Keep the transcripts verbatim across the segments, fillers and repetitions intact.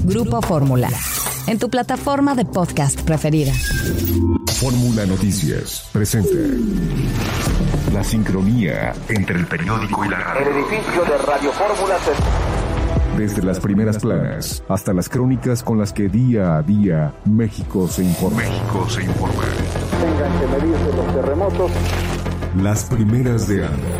Grupo Fórmula, en tu plataforma de podcast preferida. Fórmula Noticias presenta la sincronía entre el periódico y la radio. El edificio de Radio Fórmula se... Desde las primeras planas hasta las crónicas con las que día a día México se informa. México se informa. Tengan que medirse los terremotos. Las primeras de Anda.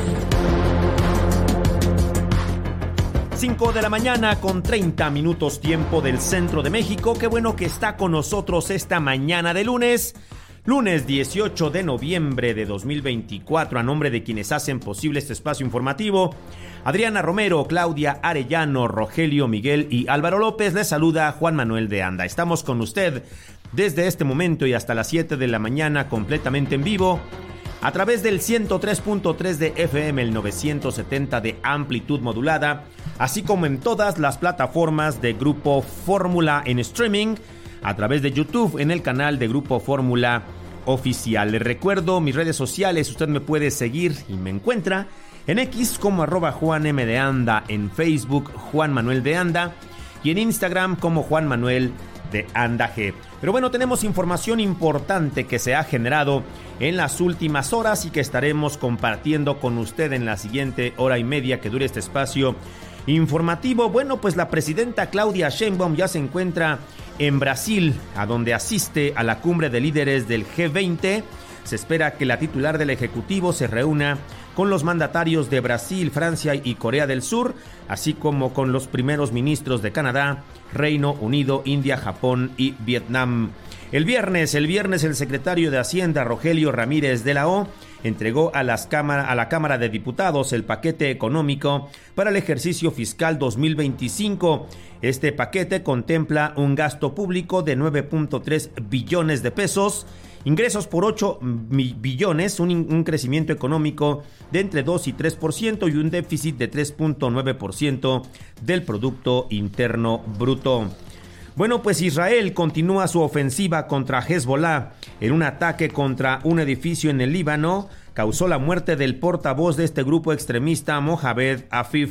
cinco de la mañana con treinta minutos tiempo del centro de México. Qué bueno que está con nosotros esta mañana de lunes. Lunes dieciocho de noviembre de dos mil veinticuatro. A nombre de quienes hacen posible este espacio informativo, Adriana Romero, Claudia Arellano, Rogelio Miguel y Álvaro López, les saluda Juan Manuel de Anda. Estamos con usted desde este momento y hasta las siete de la mañana completamente en vivo, a través del ciento tres punto tres de F M, el novecientos setenta de amplitud modulada, así como en todas las plataformas de Grupo Fórmula en streaming, a través de YouTube en el canal de Grupo Fórmula Oficial. Les recuerdo mis redes sociales, usted me puede seguir y me encuentra en X como arroba Juan M de Anda, en Facebook Juan Manuel de Anda y en Instagram como Juan Manuel de Anda G. Pero bueno, tenemos información importante que se ha generado en las últimas horas y que estaremos compartiendo con usted en la siguiente hora y media que dure este espacio informativo. Bueno, pues la presidenta Claudia Sheinbaum ya se encuentra en Brasil, a donde asiste a la cumbre de líderes del G veinte. Se espera que la titular del Ejecutivo se reúna con los mandatarios de Brasil, Francia y Corea del Sur, así como con los primeros ministros de Canadá, Reino Unido, India, Japón y Vietnam. El viernes, el viernes el secretario de Hacienda, Rogelio Ramírez de la O, entregó a, las cámara, a la Cámara de Diputados el paquete económico para el ejercicio fiscal dos mil veinticinco. Este paquete contempla un gasto público de nueve punto tres billones de pesos, ingresos por ocho billones, un, un crecimiento económico de entre dos y tres por ciento y un déficit de tres punto nueve por ciento del Producto Interno Bruto. Bueno, pues Israel continúa su ofensiva contra Hezbollah. En un ataque contra un edificio en el Líbano, causó la muerte del portavoz de este grupo extremista, Mohamed Afif.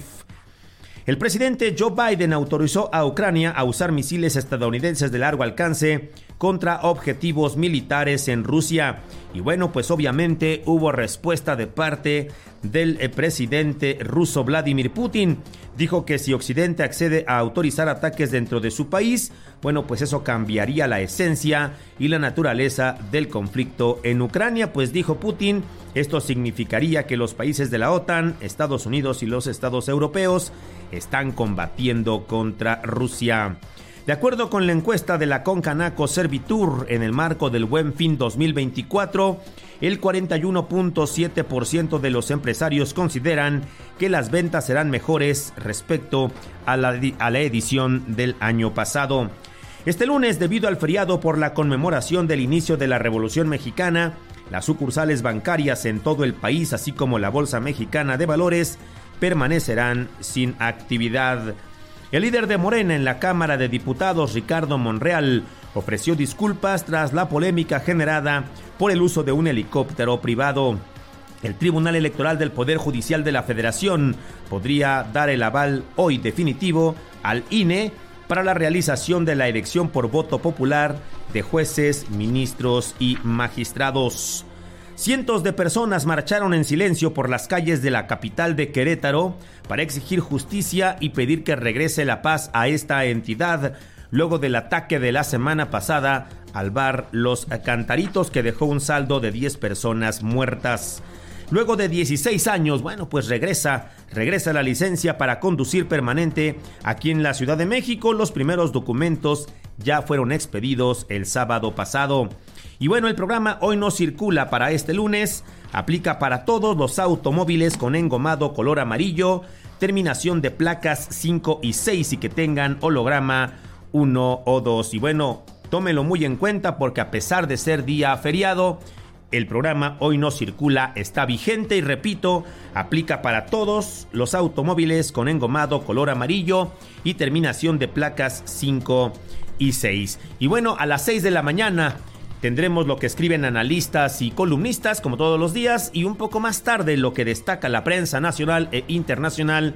El presidente Joe Biden autorizó a Ucrania a usar misiles estadounidenses de largo alcance contra objetivos militares en Rusia. Y bueno, pues obviamente hubo respuesta de parte del presidente ruso Vladimir Putin. Dijo que si Occidente accede a autorizar ataques dentro de su país, bueno, pues eso cambiaría la esencia y la naturaleza del conflicto en Ucrania. Pues dijo Putin, esto significaría que los países de la OTAN, Estados Unidos y los estados europeos están combatiendo contra Rusia. De acuerdo con la encuesta de la Concanaco Servitur, en el marco del Buen Fin dos mil veinticuatro, el cuarenta y uno punto siete por ciento de los empresarios consideran que las ventas serán mejores respecto a la, a la edición del año pasado. Este lunes, debido al feriado por la conmemoración del inicio de la Revolución Mexicana, las sucursales bancarias en todo el país, así como la Bolsa Mexicana de Valores, permanecerán sin actividad. El líder de Morena en la Cámara de Diputados, Ricardo Monreal, ofreció disculpas tras la polémica generada por el uso de un helicóptero privado. El Tribunal Electoral del Poder Judicial de la Federación podría dar el aval hoy definitivo al I N E para la realización de la elección por voto popular de jueces, ministros y magistrados. Cientos de personas marcharon en silencio por las calles de la capital de Querétaro para exigir justicia y pedir que regrese la paz a esta entidad luego del ataque de la semana pasada al bar Los Cantaritos, que dejó un saldo de diez personas muertas. Luego de dieciséis años, bueno, pues regresa, regresa la licencia para conducir permanente aquí en la Ciudad de México. Los primeros documentos ya fueron expedidos el sábado pasado. Y bueno, el programa Hoy No Circula para este lunes aplica para todos los automóviles con engomado color amarillo, terminación de placas cinco y seis y que tengan holograma uno o dos. Y bueno, tómelo muy en cuenta porque a pesar de ser día feriado, el programa Hoy No Circula está vigente y repito, aplica para todos los automóviles con engomado color amarillo y terminación de placas cinco y seis. Y bueno, a las seis de la mañana tendremos lo que escriben analistas y columnistas como todos los días y un poco más tarde lo que destaca la prensa nacional e internacional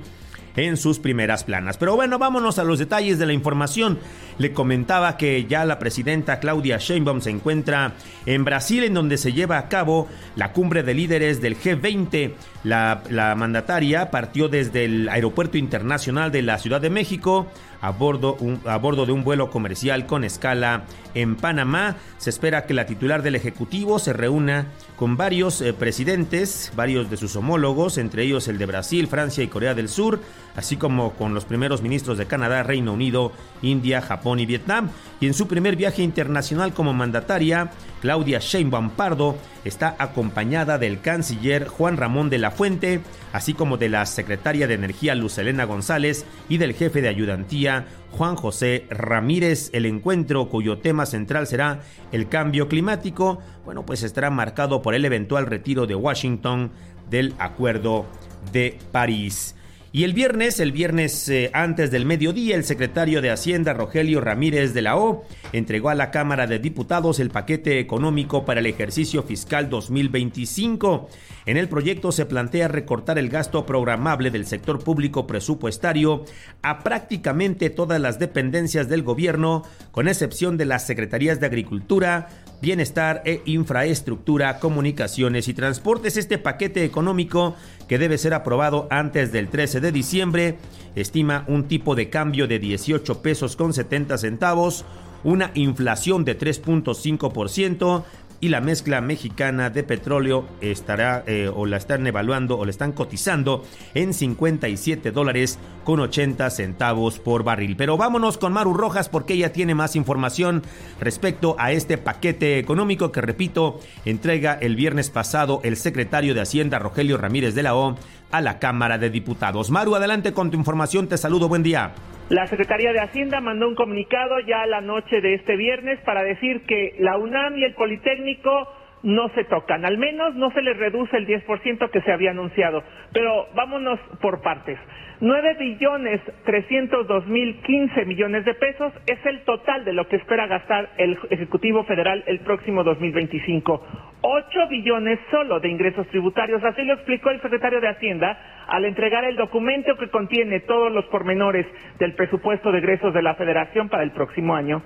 en sus primeras planas. Pero bueno, vámonos a los detalles de la información. Le comentaba que ya la presidenta Claudia Sheinbaum se encuentra en Brasil, en donde se lleva a cabo la cumbre de líderes del G veinte. La, la mandataria partió desde el Aeropuerto Internacional de la Ciudad de México a bordo, un, a bordo de un vuelo comercial con escala en Panamá. Se espera que la titular del Ejecutivo se reúna con varios eh, presidentes, varios de sus homólogos, entre ellos el de Brasil, Francia y Corea del Sur, así como con los primeros ministros de Canadá, Reino Unido, India, Japón y Vietnam. Y en su primer viaje internacional como mandataria, Claudia Sheinbaum Pardo está acompañada del canciller Juan Ramón de la Fuente, así como de la secretaria de Energía Luz Helena González y del jefe de ayudantía Juan José Ramírez. El encuentro, cuyo tema central será el cambio climático, bueno, pues estará marcado por el eventual retiro de Washington del Acuerdo de París. Y el viernes, el viernes eh, antes del mediodía, el secretario de Hacienda, Rogelio Ramírez de la O, entregó a la Cámara de Diputados el paquete económico para el ejercicio fiscal dos mil veinticinco. En el proyecto se plantea recortar el gasto programable del sector público presupuestario a prácticamente todas las dependencias del gobierno, con excepción de las Secretarías de Agricultura, Bienestar e Infraestructura, Comunicaciones y Transportes. Este paquete económico, que debe ser aprobado antes del trece de diciembre, estima un tipo de cambio de dieciocho pesos con setenta centavos, una inflación de tres punto cinco por ciento y la mezcla mexicana de petróleo estará eh, o la están evaluando o la están cotizando en cincuenta y siete dólares con ochenta centavos por barril. Pero vámonos con Maru Rojas, porque ella tiene más información respecto a este paquete económico que, repito, entrega el viernes pasado el secretario de Hacienda, Rogelio Ramírez de la O, a la Cámara de Diputados. Maru, adelante con tu información, te saludo, buen día. La Secretaría de Hacienda mandó un comunicado ya la noche de este viernes para decir que la UNAM y el Politécnico no se tocan, al menos no se les reduce el diez por ciento que se había anunciado. Pero vámonos por partes. nueve billones trescientos dos mil quince millones de pesos es el total de lo que espera gastar el Ejecutivo Federal el próximo dos mil veinticinco. ocho billones solo de ingresos tributarios, así lo explicó el secretario de Hacienda al entregar el documento que contiene todos los pormenores del presupuesto de egresos de la Federación para el próximo año.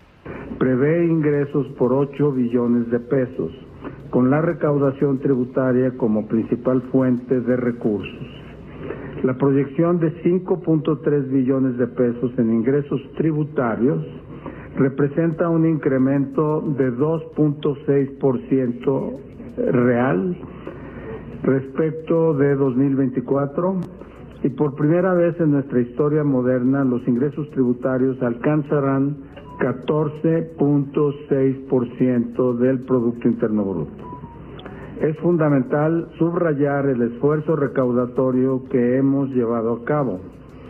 Prevé ingresos por ocho billones de pesos, con la recaudación tributaria como principal fuente de recursos. La proyección de cinco punto tres billones de pesos en ingresos tributarios representa un incremento de dos punto seis por ciento real respecto de dos mil veinticuatro, y por primera vez en nuestra historia moderna los ingresos tributarios alcanzarán catorce punto seis por ciento del Producto Interno Bruto. Es fundamental subrayar el esfuerzo recaudatorio que hemos llevado a cabo.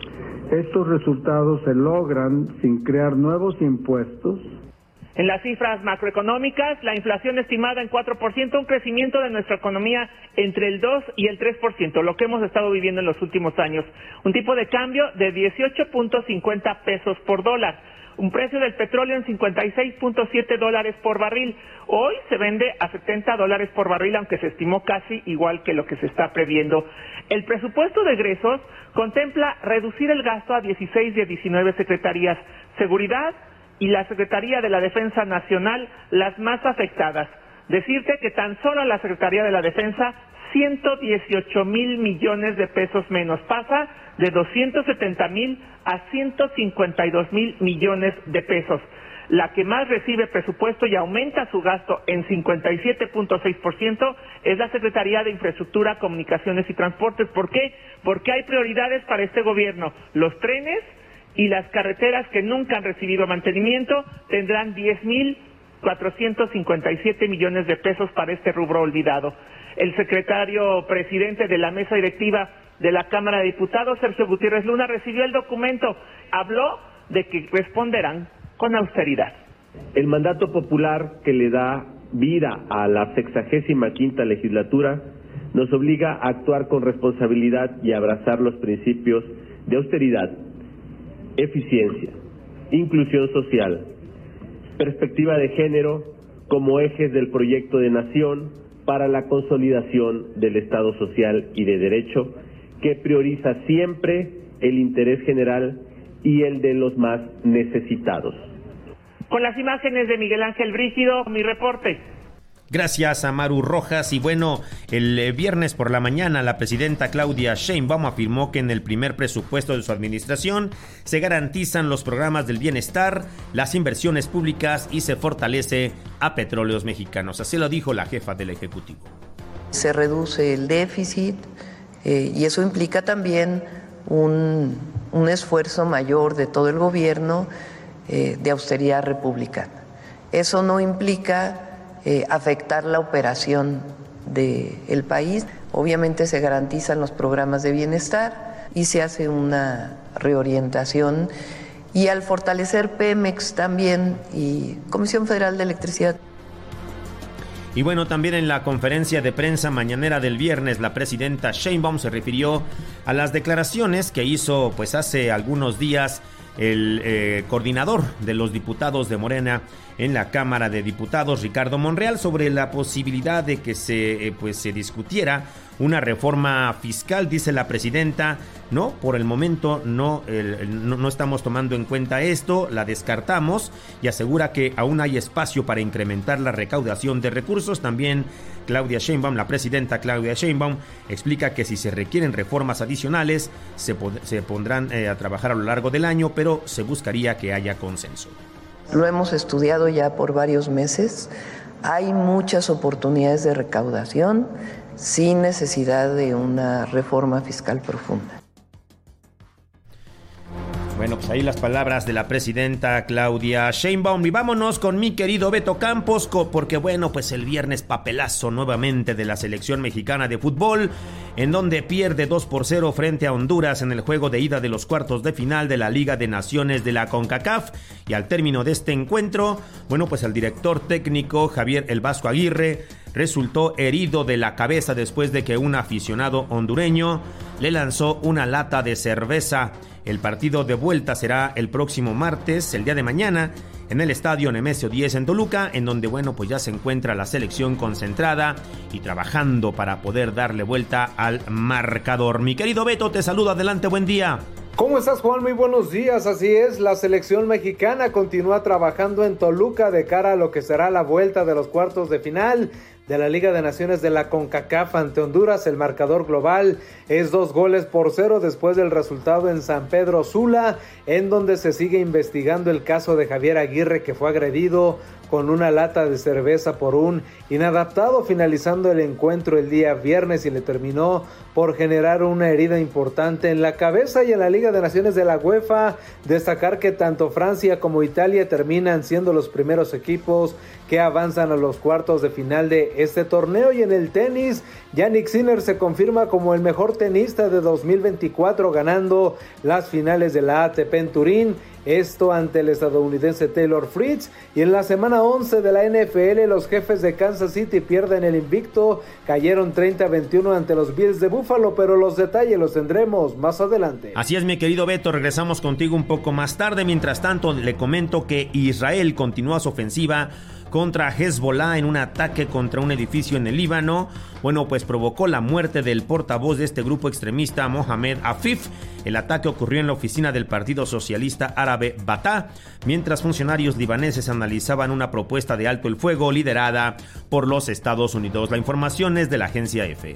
Estos resultados se logran sin crear nuevos impuestos. En las cifras macroeconómicas, la inflación estimada en cuatro por ciento, un crecimiento de nuestra economía entre el dos y el tres por ciento, lo que hemos estado viviendo en los últimos años. Un tipo de cambio de dieciocho punto cincuenta pesos por dólar. Un precio del petróleo en cincuenta y seis punto siete dólares por barril. Hoy se vende a setenta dólares por barril, aunque se estimó casi igual que lo que se está previendo. El presupuesto de egresos contempla reducir el gasto a dieciséis de diecinueve secretarías. Seguridad y la Secretaría de la Defensa Nacional, las más afectadas. Decirte que tan solo la Secretaría de la Defensa, ciento dieciocho mil millones de pesos menos, pasa de doscientos setenta mil a ciento cincuenta y dos mil millones de pesos. La que más recibe presupuesto y aumenta su gasto en cincuenta y siete punto seis por ciento es la Secretaría de Infraestructura, Comunicaciones y Transportes. ¿Por qué? Porque hay prioridades para este gobierno. Los trenes y las carreteras, que nunca han recibido mantenimiento, tendrán diez mil cuatrocientos cincuenta y siete millones de pesos para este rubro olvidado. El secretario presidente de la mesa directiva de la Cámara de Diputados, Sergio Gutiérrez Luna, recibió el documento. Habló de que responderán con austeridad. El mandato popular que le da vida a la sexagésima quinta legislatura nos obliga a actuar con responsabilidad y a abrazar los principios de austeridad, eficiencia, inclusión social, perspectiva de género como ejes del proyecto de nación para la consolidación del Estado social y de derecho, que prioriza siempre el interés general y el de los más necesitados. Con las imágenes de Miguel Ángel Brígido, mi reporte. Gracias a Maru Rojas. Y bueno, el viernes por la mañana la presidenta Claudia Sheinbaum afirmó que en el primer presupuesto de su administración se garantizan los programas del bienestar, las inversiones públicas y se fortalece a Petróleos Mexicanos. Así lo dijo la jefa del Ejecutivo. Se reduce el déficit eh, y eso implica también un, un esfuerzo mayor de todo el gobierno eh, de austeridad republicana. Eso no implica Eh, afectar la operación del país. Obviamente se garantizan los programas de bienestar y se hace una reorientación. Y al fortalecer Pemex también y Comisión Federal de Electricidad. Y bueno, también en la conferencia de prensa mañanera del viernes, la presidenta Sheinbaum se refirió a las declaraciones que hizo pues hace algunos días el eh, coordinador de los diputados de Morena en la Cámara de Diputados, Ricardo Monreal, sobre la posibilidad de que se, eh, pues, se discutiera una reforma fiscal. Dice la presidenta, no, por el momento no, el, el, no, no estamos tomando en cuenta esto, la descartamos, y asegura que aún hay espacio para incrementar la recaudación de recursos. También Claudia Sheinbaum, la presidenta Claudia Sheinbaum, explica que si se requieren reformas adicionales, se, pod- se pondrán eh, a trabajar a lo largo del año, pero se buscaría que haya consenso. Lo hemos estudiado ya por varios meses. Hay muchas oportunidades de recaudación sin necesidad de una reforma fiscal profunda. Bueno, pues ahí las palabras de la presidenta Claudia Sheinbaum. Y vámonos con mi querido Beto Campos, porque bueno, pues el viernes papelazo nuevamente de la selección mexicana de fútbol, en donde pierde dos por cero frente a Honduras en el juego de ida de los cuartos de final de la Liga de Naciones de la CONCACAF. Y al término de este encuentro, bueno, pues el director técnico Javier El Vasco Aguirre resultó herido de la cabeza después de que un aficionado hondureño le lanzó una lata de cerveza. El partido de vuelta será el próximo martes, el día de mañana, en el estadio Nemesio diez en Toluca, en donde, bueno, pues ya se encuentra la selección concentrada y trabajando para poder darle vuelta al marcador. Mi querido Beto, te saludo, adelante, buen día. ¿Cómo estás, Juan? Muy buenos días. Así es, la selección mexicana continúa trabajando en Toluca de cara a lo que será la vuelta de los cuartos de final de la Liga de Naciones de la CONCACAF ante Honduras. El marcador global es dos goles por cero después del resultado en San Pedro Sula, en donde se sigue investigando el caso de Javier Aguirre, que fue agredido con una lata de cerveza por un inadaptado, finalizando el encuentro el día viernes, y le terminó por generar una herida importante en la cabeza. Y en la Liga de Naciones de la UEFA, destacar que tanto Francia como Italia terminan siendo los primeros equipos que avanzan a los cuartos de final de este torneo. Y en el tenis, Jannik Sinner se confirma como el mejor tenista de dos mil veinticuatro, ganando las finales de la A T P en Turín, esto ante el estadounidense Taylor Fritz. Y en la semana once de la N F L, los Jefes de Kansas City pierden el invicto, cayeron treinta a veintiuno ante los Bills de Buffalo, pero los detalles los tendremos más adelante. Así es, mi querido Beto, regresamos contigo un poco más tarde. Mientras tanto, le comento que Israel continúa su ofensiva contra Hezbollah en un ataque contra un edificio en el Líbano. Bueno, pues provocó la muerte del portavoz de este grupo extremista, Mohamed Afif. El ataque ocurrió en la oficina del Partido Socialista Árabe Fatah, mientras funcionarios libaneses analizaban una propuesta de alto el fuego liderada por los Estados Unidos. La información es de la agencia EFE.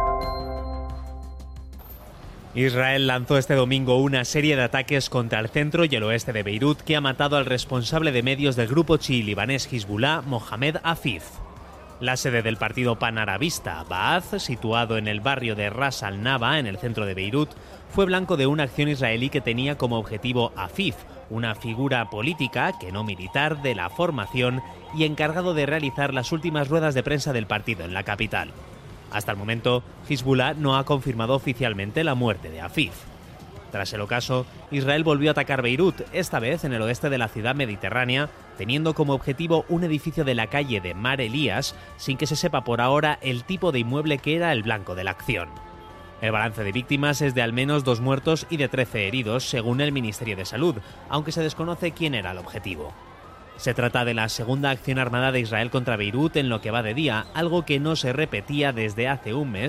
Israel lanzó este domingo una serie de ataques contra el centro y el oeste de Beirut que ha matado al responsable de medios del grupo chií libanés Hezbollah, Mohamed Afif. La sede del partido panarabista, Ba'ath, situado en el barrio de Ras al-Naba, en el centro de Beirut, fue blanco de una acción israelí que tenía como objetivo a Afif, una figura política, que no militar, de la formación y encargado de realizar las últimas ruedas de prensa del partido en la capital. Hasta el momento, Hezbollah no ha confirmado oficialmente la muerte de Afif. Tras el ocaso, Israel volvió a atacar Beirut, esta vez en el oeste de la ciudad mediterránea, teniendo como objetivo un edificio de la calle de Mar Elías, sin que se sepa por ahora el tipo de inmueble que era el blanco de la acción. El balance de víctimas es de al menos dos muertos y de trece heridos, según el Ministerio de Salud, aunque se desconoce quién era el objetivo. Se trata de la segunda acción armada de Israel contra Beirut en lo que va de día, algo que no se repetía desde hace un mes,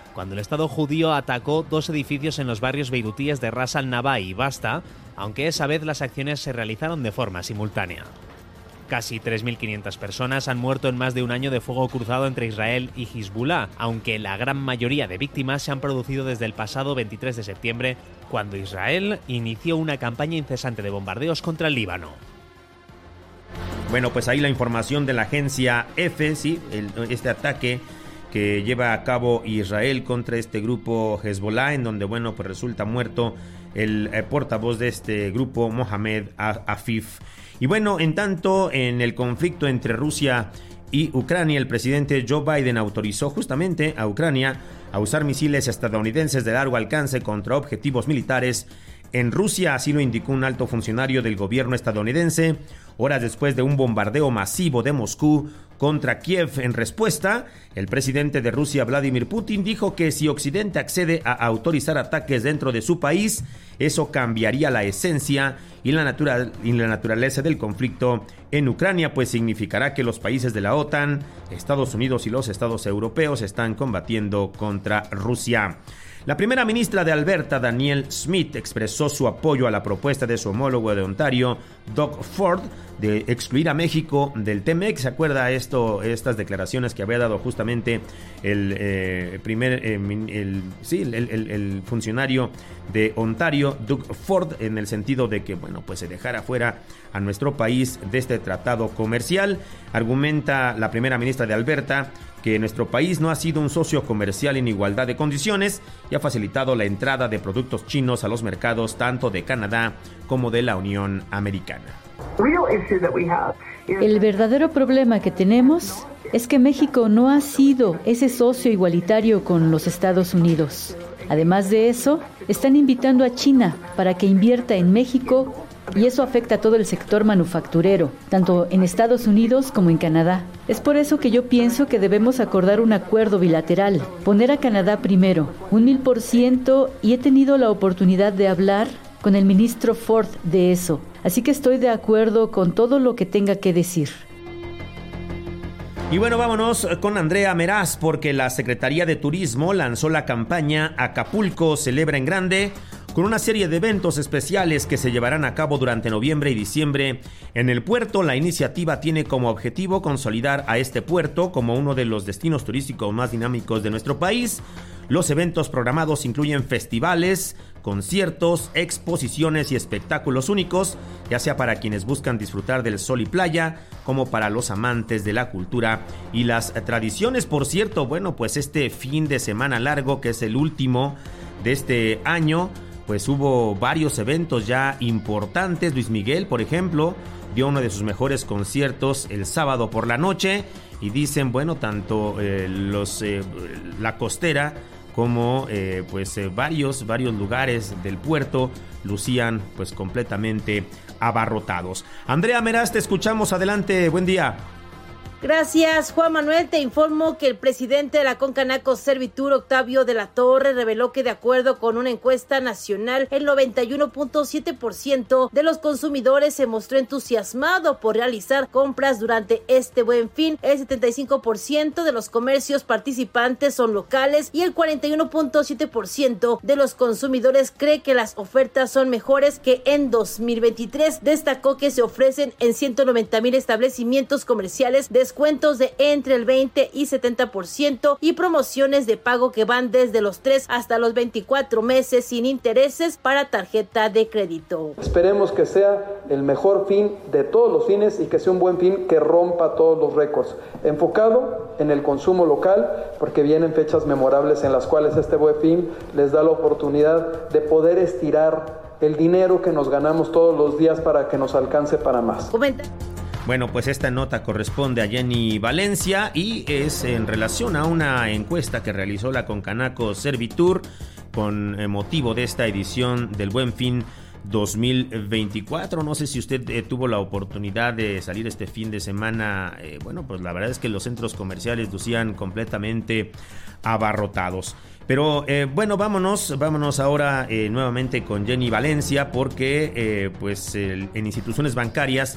cuando el Estado judío atacó dos edificios en los barrios beirutíes de Ras al-Nabá y Basta, aunque esa vez las acciones se realizaron de forma simultánea. Casi tres mil quinientas personas han muerto en más de un año de fuego cruzado entre Israel y Hezbollah, aunque la gran mayoría de víctimas se han producido desde el pasado veintitrés de septiembre, cuando Israel inició una campaña incesante de bombardeos contra el Líbano. Bueno, pues ahí la información de la agencia EFE, sí, el, este ataque que lleva a cabo Israel contra este grupo Hezbollah, en donde, bueno, pues resulta muerto el eh, portavoz de este grupo, Mohamed Afif. Y bueno, en tanto, en el conflicto entre Rusia y Ucrania, el presidente Joe Biden autorizó justamente a Ucrania a usar misiles estadounidenses de largo alcance contra objetivos militares en Rusia, así lo indicó un alto funcionario del gobierno estadounidense, horas después de un bombardeo masivo de Moscú contra Kiev. En respuesta, el presidente de Rusia, Vladimir Putin, dijo que si Occidente accede a autorizar ataques dentro de su país, eso cambiaría la esencia y la, natural, y la naturaleza del conflicto en Ucrania, pues significará que los países de la OTAN, Estados Unidos y los estados europeos están combatiendo contra Rusia. La primera ministra de Alberta, Danielle Smith, expresó su apoyo a la propuesta de su homólogo de Ontario, Doug Ford, de excluir a México del T M E X. ¿Se acuerda esto, estas declaraciones que había dado justamente el eh, primer, eh, el, sí, el, el, el funcionario de Ontario, Doug Ford, en el sentido de que, bueno, pues se dejara fuera a nuestro país de este tratado comercial? Argumenta la primera ministra de Alberta que nuestro país no ha sido un socio comercial en igualdad de condiciones y ha facilitado la entrada de productos chinos a los mercados tanto de Canadá como de la Unión Americana. El verdadero problema que tenemos es que México no ha sido ese socio igualitario con los Estados Unidos. Además de eso, están invitando a China para que invierta en México y eso afecta a todo el sector manufacturero, tanto en Estados Unidos como en Canadá. Es por eso que yo pienso que debemos acordar un acuerdo bilateral, poner a Canadá primero, un mil por ciento, y he tenido la oportunidad de hablar con el ministro Ford de eso. Así que estoy de acuerdo con todo lo que tenga que decir. Y bueno, vámonos con Andrea Meraz, porque la Secretaría de Turismo lanzó la campaña Acapulco Celebra en Grande, con una serie de eventos especiales que se llevarán a cabo durante noviembre y diciembre en el puerto. La iniciativa tiene como objetivo consolidar a este puerto como uno de los destinos turísticos más dinámicos de nuestro país. Los eventos programados incluyen festivales, conciertos, exposiciones y espectáculos únicos, ya sea para quienes buscan disfrutar del sol y playa, como para los amantes de la cultura y las tradiciones. Por cierto, bueno, pues este fin de semana largo, que es el último de este año, pues hubo varios eventos ya importantes. Luis Miguel, por ejemplo, dio uno de sus mejores conciertos el sábado por la noche, y dicen, bueno, tanto eh, los eh, la costera como eh, pues eh, varios varios lugares del puerto lucían pues completamente abarrotados. Andrea Meraz, te escuchamos, adelante, buen día. Gracias, Juan Manuel. Te informo que el presidente de la Concanaco Servitur, Octavio de la Torre, reveló que de acuerdo con una encuesta nacional, el noventa y uno punto siete por ciento de los consumidores se mostró entusiasmado por realizar compras durante este Buen Fin. El setenta y cinco por ciento de los comercios participantes son locales y el cuarenta y uno punto siete por ciento de los consumidores cree que las ofertas son mejores que en dos mil veintitrés. Destacó que se ofrecen en ciento noventa mil establecimientos comerciales de descuentos de entre el veinte y setenta por ciento y promociones de pago que van desde los tres hasta los veinticuatro meses sin intereses para tarjeta de crédito. Esperemos que sea el mejor fin de todos los fines y que sea un buen fin que rompa todos los récords, enfocado en el consumo local, porque vienen fechas memorables en las cuales este buen fin les da la oportunidad de poder estirar el dinero que nos ganamos todos los días para que nos alcance para más. Comenta. Bueno, pues esta nota corresponde a Jenny Valencia y es en relación a una encuesta que realizó la Concanaco Servitur con motivo de esta edición del Buen Fin dos mil veinticuatro. No sé si usted eh, tuvo la oportunidad de salir este fin de semana. Eh, bueno, pues la verdad es que los centros comerciales lucían completamente abarrotados. Pero eh, bueno, vámonos, vámonos ahora eh, nuevamente con Jenny Valencia, porque eh, pues el, en instituciones bancarias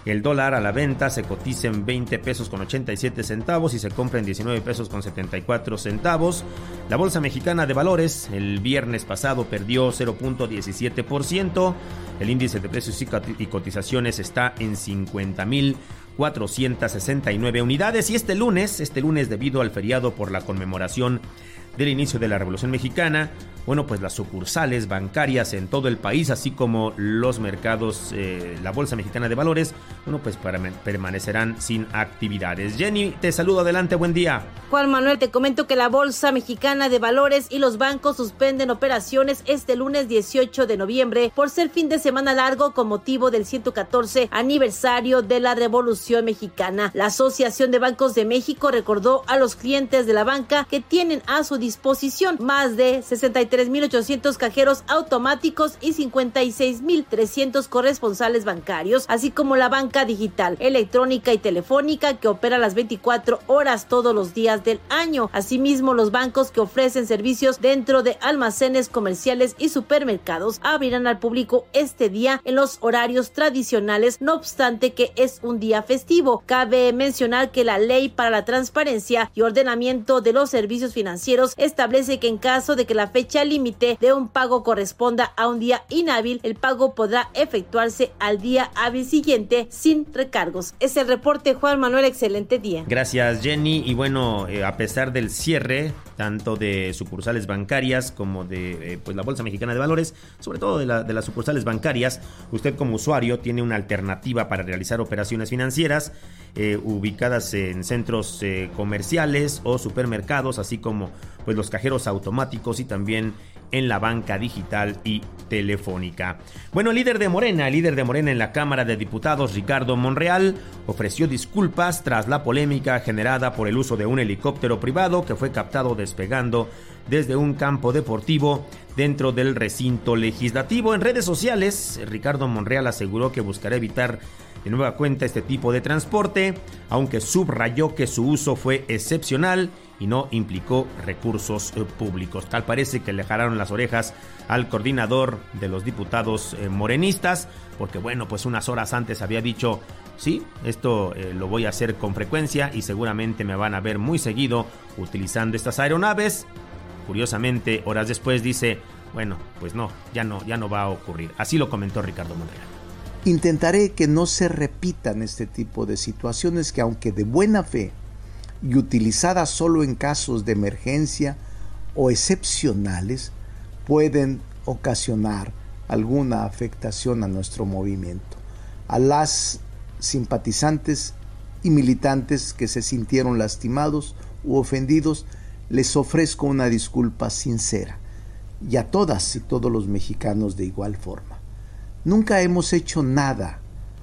El dólar a la venta se cotiza en veinte pesos con ochenta y siete centavos y se compra en diecinueve pesos con setenta y cuatro centavos. La Bolsa Mexicana de Valores el viernes pasado perdió cero punto diecisiete por ciento. El índice de precios y cotizaciones está en cincuenta mil cuatrocientas sesenta y nueve unidades. Y este lunes, este lunes debido al feriado por la conmemoración del inicio de la Revolución Mexicana, bueno, pues las sucursales bancarias en todo el país, así como los mercados, eh, la Bolsa Mexicana de Valores, bueno, pues para, permanecerán sin actividades. Jenny, te saludo, adelante, buen día. Juan Manuel, te comento que la Bolsa Mexicana de Valores y los bancos suspenden operaciones este lunes dieciocho de noviembre por ser fin de semana largo con motivo del ciento catorce aniversario de la Revolución Mexicana. La Asociación de Bancos de México recordó a los clientes de la banca que tienen a su disposición más de sesenta y tres mil ochocientos cajeros automáticos y cincuenta y seis mil trescientos corresponsales bancarios, así como la banca digital, electrónica y telefónica que opera las veinticuatro horas todos los días del año. Asimismo, los bancos que ofrecen servicios dentro de almacenes comerciales y supermercados abrirán al público este día en los horarios tradicionales, no obstante que es un día festivo. Cabe mencionar que la Ley para la Transparencia y Ordenamiento de los Servicios Financieros establece que en caso de que la fecha límite de un pago corresponda a un día inhábil, el pago podrá efectuarse al día hábil siguiente sin recargos. Es el reporte, Juan Manuel, excelente día. Gracias, Jenny. Y bueno, eh, a pesar del cierre tanto de sucursales bancarias como de eh, pues la Bolsa Mexicana de Valores, sobre todo de, la, de las sucursales bancarias, usted como usuario tiene una alternativa para realizar operaciones financieras eh, ubicadas en centros eh, comerciales o supermercados, así como pues los cajeros automáticos y también en la banca digital y telefónica. Bueno, el líder de Morena, el líder de Morena en la Cámara de Diputados, Ricardo Monreal, ofreció disculpas tras la polémica generada por el uso de un helicóptero privado que fue captado despegando desde un campo deportivo dentro del recinto legislativo. En redes sociales, Ricardo Monreal aseguró que buscará evitar de nueva cuenta este tipo de transporte, aunque subrayó que su uso fue excepcional y no implicó recursos eh, públicos. Tal parece que le jalaron las orejas al coordinador de los diputados eh, morenistas, porque bueno, pues unas horas antes había dicho, sí, esto eh, lo voy a hacer con frecuencia y seguramente me van a ver muy seguido utilizando estas aeronaves. Curiosamente, horas después dice, bueno, pues no, ya no, ya no va a ocurrir. Así lo comentó Ricardo Monreal. Intentaré que no se repitan este tipo de situaciones que, aunque de buena fe y utilizadas solo en casos de emergencia o excepcionales, pueden ocasionar alguna afectación a nuestro movimiento. A las simpatizantes y militantes que se sintieron lastimados u ofendidos, les ofrezco una disculpa sincera, y a todas y todos los mexicanos de igual forma. Nunca hemos hecho nada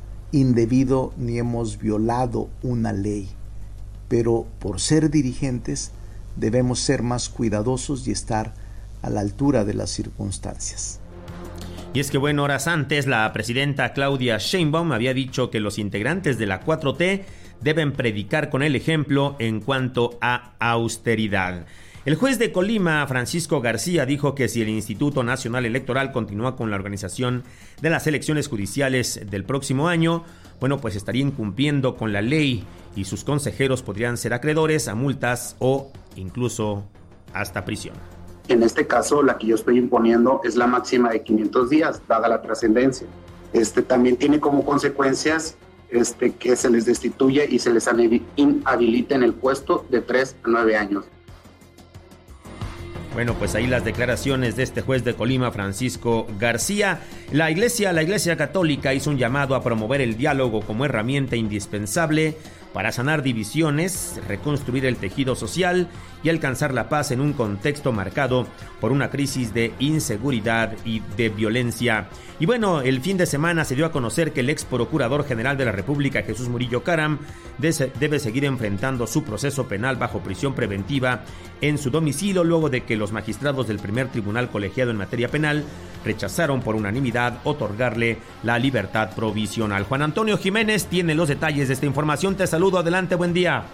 indebido ni hemos violado una ley, pero por ser dirigentes debemos ser más cuidadosos y estar a la altura de las circunstancias. Y es que bueno, horas antes la presidenta Claudia Sheinbaum había dicho que los integrantes de la cuatro T deben predicar con el ejemplo en cuanto a austeridad. El juez de Colima, Francisco García, dijo que si el Instituto Nacional Electoral continúa con la organización de las elecciones judiciales del próximo año, bueno, pues estaría incumpliendo con la ley y sus consejeros podrían ser acreedores a multas o incluso hasta prisión. En este caso, la que yo estoy imponiendo es la máxima de quinientos días, dada la trascendencia. Este también tiene como consecuencias este, que se les destituya y se les inhabilite en el puesto de tres a nueve años. Bueno, pues ahí las declaraciones de este juez de Colima, Francisco García. La Iglesia, la Iglesia Católica hizo un llamado a promover el diálogo como herramienta indispensable para sanar divisiones, reconstruir el tejido social y alcanzar la paz en un contexto marcado por una crisis de inseguridad y de violencia. Y bueno, el fin de semana se dio a conocer que el ex procurador general de la República, Jesús Murillo Caram, debe seguir enfrentando su proceso penal bajo prisión preventiva en su domicilio, luego de que los magistrados del primer tribunal colegiado en materia penal rechazaron por unanimidad otorgarle la libertad provisional. Juan Antonio Jiménez tiene los detalles de esta información. Te saludo, adelante, buen día.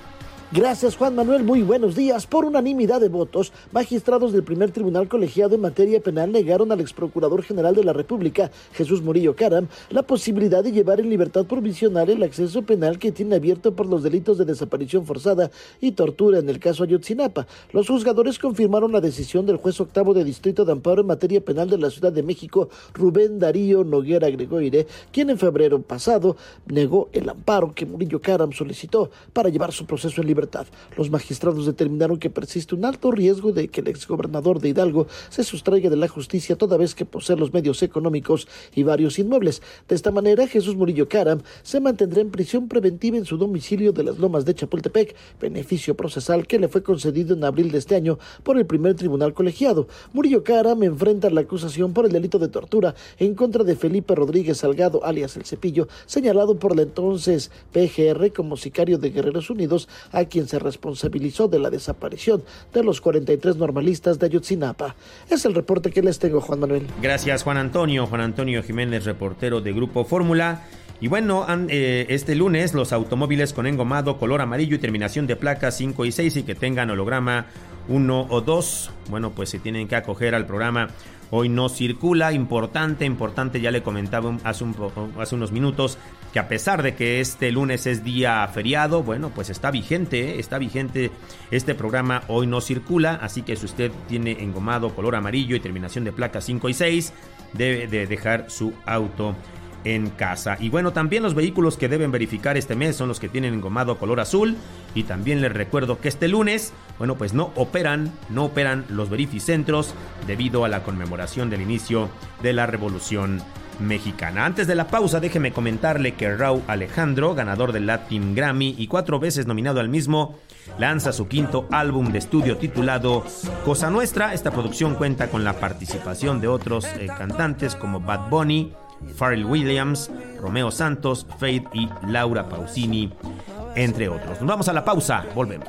Gracias, Juan Manuel. Muy buenos días. Por unanimidad de votos, magistrados del primer tribunal colegiado en materia penal negaron al exprocurador general de la República, Jesús Murillo Caram, la posibilidad de llevar en libertad provisional el acceso penal que tiene abierto por los delitos de desaparición forzada y tortura en el caso Ayotzinapa. Los juzgadores confirmaron la decisión del juez octavo de Distrito de Amparo en materia penal de la Ciudad de México, Rubén Darío Noguera Gregoire, quien en febrero pasado negó el amparo que Murillo Caram solicitó para llevar su proceso en libertad. Los magistrados determinaron que persiste un alto riesgo de que el exgobernador de Hidalgo se sustraiga de la justicia toda vez que posee los medios económicos y varios inmuebles. De esta manera, Jesús Murillo Caram se mantendrá en prisión preventiva en su domicilio de las Lomas de Chapultepec, beneficio procesal que le fue concedido en abril de este año por el primer tribunal colegiado. Murillo Caram enfrenta la acusación por el delito de tortura en contra de Felipe Rodríguez Salgado, alias El Cepillo, señalado por la entonces P G R como sicario de Guerreros Unidos, a quien se responsabilizó de la desaparición de los cuarenta y tres normalistas de Ayotzinapa. Es el reporte que les tengo, Juan Manuel. Gracias, Juan Antonio. Juan Antonio Jiménez, reportero de Grupo Fórmula. Y bueno, eh, este lunes los automóviles con engomado color amarillo y terminación de placas cinco y seis y que tengan holograma uno o dos, bueno, pues se tienen que acoger al programa Hoy No Circula. Importante, importante, ya le comentaba hace, un, hace unos minutos que a pesar de que este lunes es día feriado, bueno, pues está vigente, ¿eh? está vigente este programa Hoy No Circula, así que si usted tiene engomado color amarillo y terminación de placas cinco y seis, debe de dejar su auto en casa. Y bueno, también los vehículos que deben verificar este mes son los que tienen engomado color azul. Y también les recuerdo que este lunes, bueno, pues no operan, no operan los verificentros debido a la conmemoración del inicio de la Revolución Mexicana. Antes de la pausa, déjeme comentarle que Rauw Alejandro, ganador del Latin Grammy y cuatro veces nominado al mismo, lanza su quinto álbum de estudio titulado Cosa Nuestra. Esta producción cuenta con la participación de otros eh, cantantes como Bad Bunny, Pharrell Williams, Romeo Santos, Faith y Laura Pausini, entre otros. Nos vamos a la pausa, volvemos.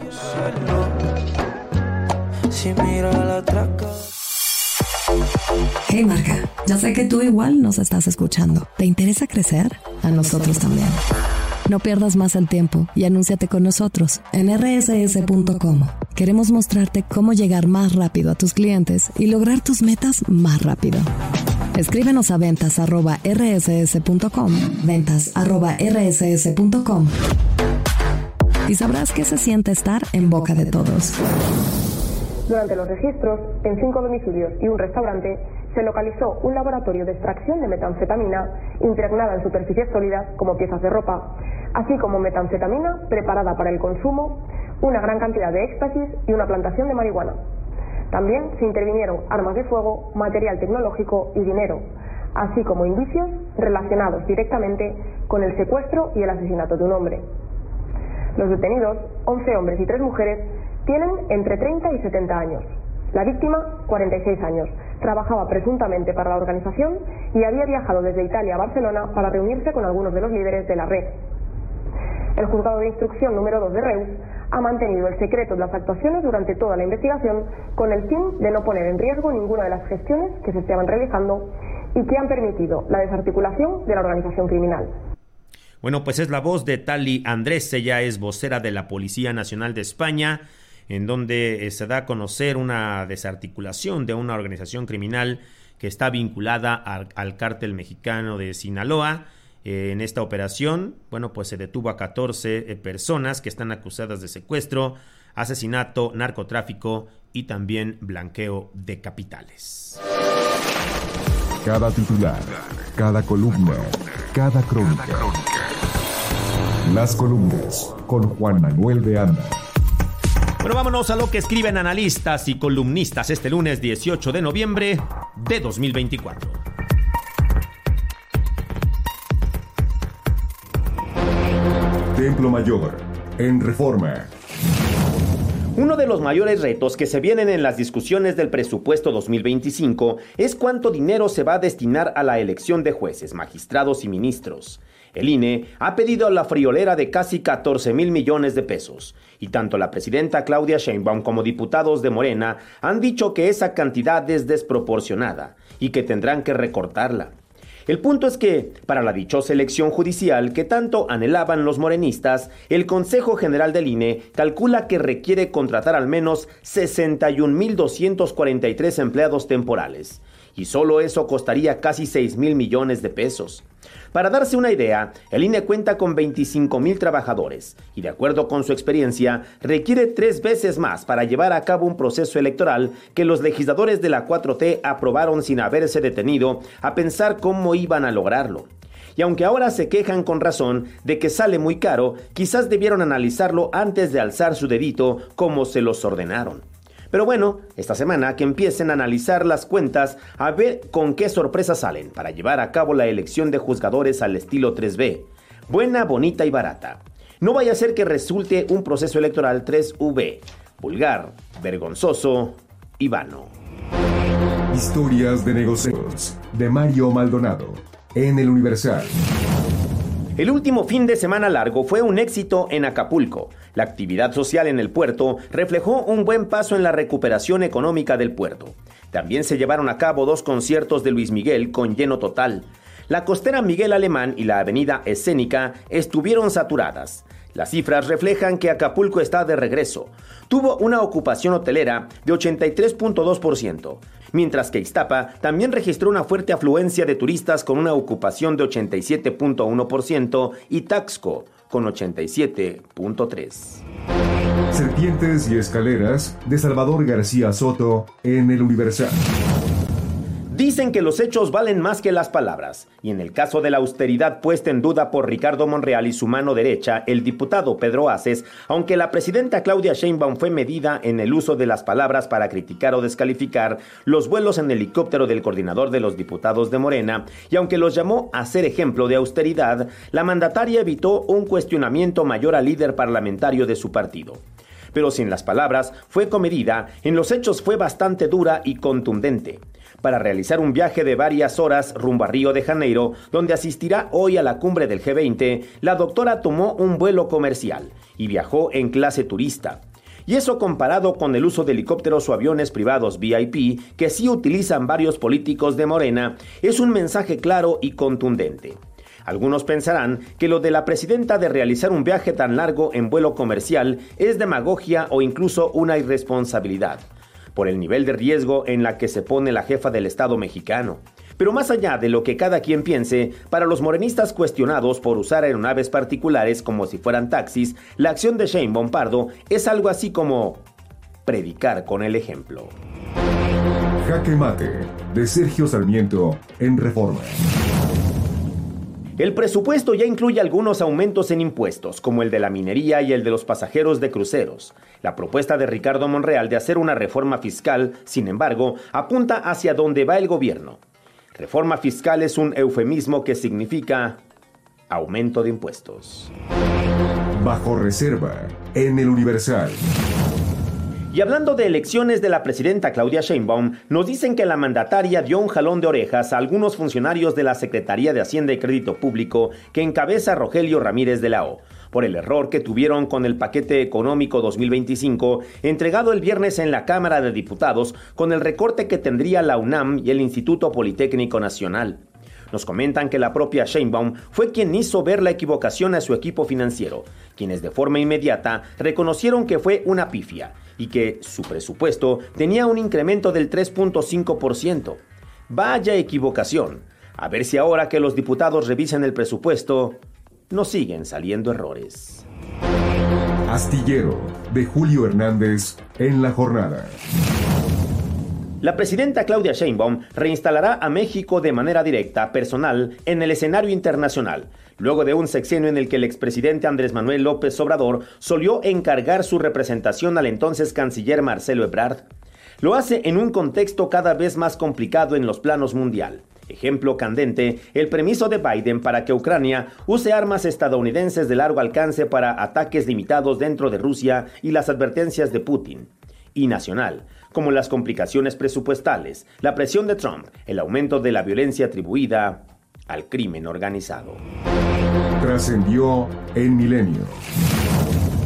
Hey marca, ya sé que tú igual nos estás escuchando. ¿Te interesa crecer? A nosotros también. No pierdas más el tiempo y anúnciate con nosotros en erre ese ese punto com. Queremos mostrarte cómo llegar más rápido a tus clientes y lograr tus metas más rápido. Escríbenos a ventas arroba erre ese ese punto com, ventas arroba erre ese ese punto com, y sabrás qué se siente estar en boca de todos. Durante los registros, en cinco domicilios y un restaurante, se localizó un laboratorio de extracción de metanfetamina impregnada en superficies sólidas como piezas de ropa, así como metanfetamina preparada para el consumo, una gran cantidad de éxtasis y una plantación de marihuana. También se intervinieron armas de fuego, material tecnológico y dinero, así como indicios relacionados directamente con el secuestro y el asesinato de un hombre. Los detenidos, once hombres y tres mujeres, tienen entre treinta y setenta años. La víctima, cuarenta y seis años, trabajaba presuntamente para la organización y había viajado desde Italia a Barcelona para reunirse con algunos de los líderes de la red. El juzgado de instrucción número dos de Reus ha mantenido el secreto de las actuaciones durante toda la investigación con el fin de no poner en riesgo ninguna de las gestiones que se estaban realizando y que han permitido la desarticulación de la organización criminal. Bueno, pues es la voz de Tali Andrés, ella es vocera de la Policía Nacional de España, en donde se da a conocer una desarticulación de una organización criminal que está vinculada al, al cártel mexicano de Sinaloa. Eh, en esta operación, bueno, pues se detuvo a catorce eh, personas que están acusadas de secuestro, asesinato, narcotráfico y también blanqueo de capitales. Cada titular, cada columna, cada crónica. Las columnas con Juan Manuel de Anda. Bueno, vámonos a lo que escriben analistas y columnistas este lunes dieciocho de noviembre de dos mil veinticuatro. Templo Mayor, en Reforma. Uno de los mayores retos que se vienen en las discusiones del presupuesto dos mil veinticinco es cuánto dinero se va a destinar a la elección de jueces, magistrados y ministros. El I N E ha pedido la friolera de casi catorce mil millones de pesos, y tanto la presidenta Claudia Sheinbaum como diputados de Morena han dicho que esa cantidad es desproporcionada y que tendrán que recortarla. El punto es que, para la dichosa elección judicial que tanto anhelaban los morenistas, el Consejo General del I N E calcula que requiere contratar al menos sesenta y un mil doscientos cuarenta y tres empleados temporales. Y solo eso costaría casi seis mil millones de pesos. Para darse una idea, el I N E cuenta con veinticinco mil trabajadores y, de acuerdo con su experiencia, requiere tres veces más para llevar a cabo un proceso electoral que los legisladores de la cuatro T aprobaron sin haberse detenido a pensar cómo iban a lograrlo. Y aunque ahora se quejan con razón de que sale muy caro, quizás debieron analizarlo antes de alzar su dedito como se los ordenaron. Pero bueno, esta semana que empiecen a analizar las cuentas a ver con qué sorpresas salen para llevar a cabo la elección de juzgadores al estilo tres B. Buena, bonita y barata. No vaya a ser que resulte un proceso electoral tres V. Vulgar, vergonzoso y vano. Historias de negocios de Mario Maldonado en El Universal. El último fin de semana largo fue un éxito en Acapulco. La actividad social en el puerto reflejó un buen paso en la recuperación económica del puerto. También se llevaron a cabo dos conciertos de Luis Miguel con lleno total. La costera Miguel Alemán y la avenida Escénica estuvieron saturadas. Las cifras reflejan que Acapulco está de regreso. Tuvo una ocupación hotelera de ochenta y tres punto dos por ciento, mientras que Ixtapa también registró una fuerte afluencia de turistas con una ocupación de ochenta y siete punto uno por ciento y Taxco con ochenta y siete punto tres por ciento. Serpientes y escaleras de Salvador García Soto en El Universal. Dicen que los hechos valen más que las palabras, y en el caso de la austeridad puesta en duda por Ricardo Monreal y su mano derecha, el diputado Pedro Aces, aunque la presidenta Claudia Sheinbaum fue medida en el uso de las palabras para criticar o descalificar los vuelos en helicóptero del coordinador de los diputados de Morena, y aunque los llamó a ser ejemplo de austeridad, la mandataria evitó un cuestionamiento mayor al líder parlamentario de su partido. Pero sin las palabras fue comedida, en los hechos fue bastante dura y contundente. Para realizar un viaje de varias horas rumbo a Río de Janeiro, donde asistirá hoy a la cumbre del G veinte, la doctora tomó un vuelo comercial y viajó en clase turista. Y eso comparado con el uso de helicópteros o aviones privados V I P que sí utilizan varios políticos de Morena, es un mensaje claro y contundente. Algunos pensarán que lo de la presidenta de realizar un viaje tan largo en vuelo comercial es demagogia o incluso una irresponsabilidad, por el nivel de riesgo en la que se pone la jefa del Estado mexicano. Pero más allá de lo que cada quien piense, para los morenistas cuestionados por usar aeronaves particulares como si fueran taxis, la acción de Sheinbaum Pardo es algo así como predicar con el ejemplo. Jaque Mate, de Sergio Sarmiento, en Reforma. El presupuesto ya incluye algunos aumentos en impuestos, como el de la minería y el de los pasajeros de cruceros. La propuesta de Ricardo Monreal de hacer una reforma fiscal, sin embargo, apunta hacia donde va el gobierno. Reforma fiscal es un eufemismo que significa aumento de impuestos. Bajo reserva, en El Universal. Y hablando de elecciones de la presidenta Claudia Sheinbaum, nos dicen que la mandataria dio un jalón de orejas a algunos funcionarios de la Secretaría de Hacienda y Crédito Público que encabeza Rogelio Ramírez de la O, por el error que tuvieron con el paquete económico dos mil veinticinco, entregado el viernes en la Cámara de Diputados, con el recorte que tendría la UNAM y el Instituto Politécnico Nacional. Nos comentan que la propia Sheinbaum fue quien hizo ver la equivocación a su equipo financiero, quienes de forma inmediata reconocieron que fue una pifia y que su presupuesto tenía un incremento del tres punto cinco por ciento. Vaya equivocación. A ver si ahora que los diputados revisen el presupuesto, no siguen saliendo errores. Astillero, de Julio Hernández, en La Jornada. La presidenta Claudia Sheinbaum reinstalará a México de manera directa, personal, en el escenario internacional, luego de un sexenio en el que el expresidente Andrés Manuel López Obrador solió encargar su representación al entonces canciller Marcelo Ebrard. Lo hace en un contexto cada vez más complicado en los planos mundial. Ejemplo candente, el permiso de Biden para que Ucrania use armas estadounidenses de largo alcance para ataques limitados dentro de Rusia y las advertencias de Putin. Y nacional, como las complicaciones presupuestales, la presión de Trump, el aumento de la violencia atribuida al crimen organizado. Trascendió en Milenio.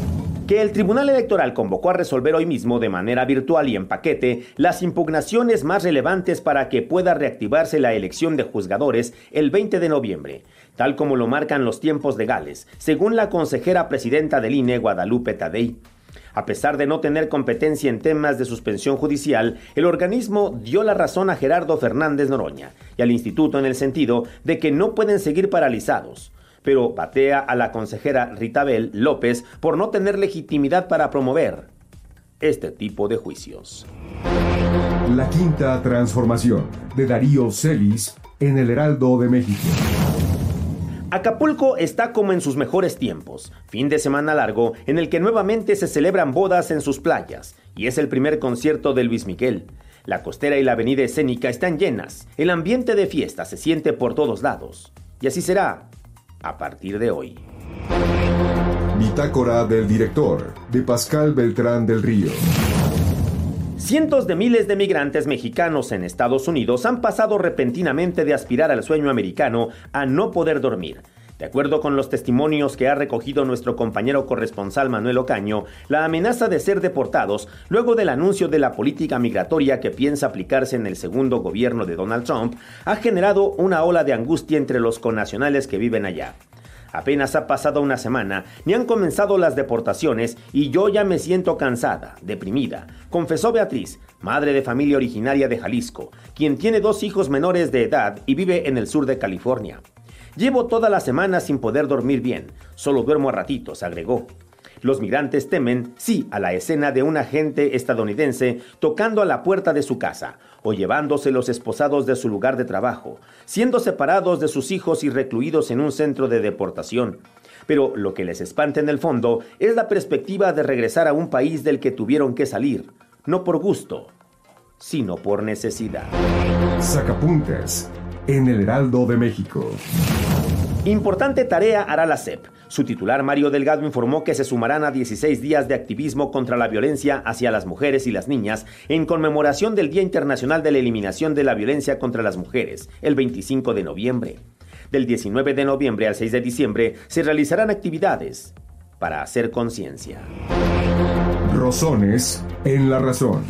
que el Tribunal Electoral convocó a resolver hoy mismo de manera virtual y en paquete las impugnaciones más relevantes para que pueda reactivarse la elección de juzgadores el veinte de noviembre, tal como lo marcan los tiempos legales, según la consejera presidenta del I N E, Guadalupe Tadei. A pesar de no tener competencia en temas de suspensión judicial, el organismo dio la razón a Gerardo Fernández Noroña y al instituto en el sentido de que no pueden seguir paralizados, pero batea a la consejera Ritabel López por no tener legitimidad para promover este tipo de juicios. La Quinta Transformación, de Darío Celis, en el Heraldo de México. Acapulco está como en sus mejores tiempos, fin de semana largo en el que nuevamente se celebran bodas en sus playas, y es el primer concierto de Luis Miguel. La costera y la avenida escénica están llenas, el ambiente de fiesta se siente por todos lados, y así será a partir de hoy. Bitácora del director, de Pascal Beltrán del Río. Cientos de miles de migrantes mexicanos en Estados Unidos han pasado repentinamente de aspirar al sueño americano a no poder dormir. De acuerdo con los testimonios que ha recogido nuestro compañero corresponsal Manuel Ocaño, la amenaza de ser deportados luego del anuncio de la política migratoria que piensa aplicarse en el segundo gobierno de Donald Trump ha generado una ola de angustia entre los connacionales que viven allá. Apenas ha pasado una semana, ni han comenzado las deportaciones y yo ya me siento cansada, deprimida, confesó Beatriz, madre de familia originaria de Jalisco, quien tiene dos hijos menores de edad y vive en el sur de California. Llevo toda la semana sin poder dormir bien, solo duermo a ratitos, agregó. Los migrantes temen, sí, a la escena de un agente estadounidense tocando a la puerta de su casa o llevándose los esposados de su lugar de trabajo, siendo separados de sus hijos y recluidos en un centro de deportación. Pero lo que les espanta en el fondo es la perspectiva de regresar a un país del que tuvieron que salir, no por gusto, sino por necesidad. Sacapuntas, en el Heraldo de México. Importante tarea hará la S E P. Su titular Mario Delgado informó que se sumarán a dieciséis días de activismo contra la violencia hacia las mujeres y las niñas en conmemoración del Día Internacional de la Eliminación de la Violencia contra las Mujeres, el veinticinco de noviembre. Del diecinueve de noviembre al seis de diciembre se realizarán actividades para hacer conciencia. Rosones en la razón.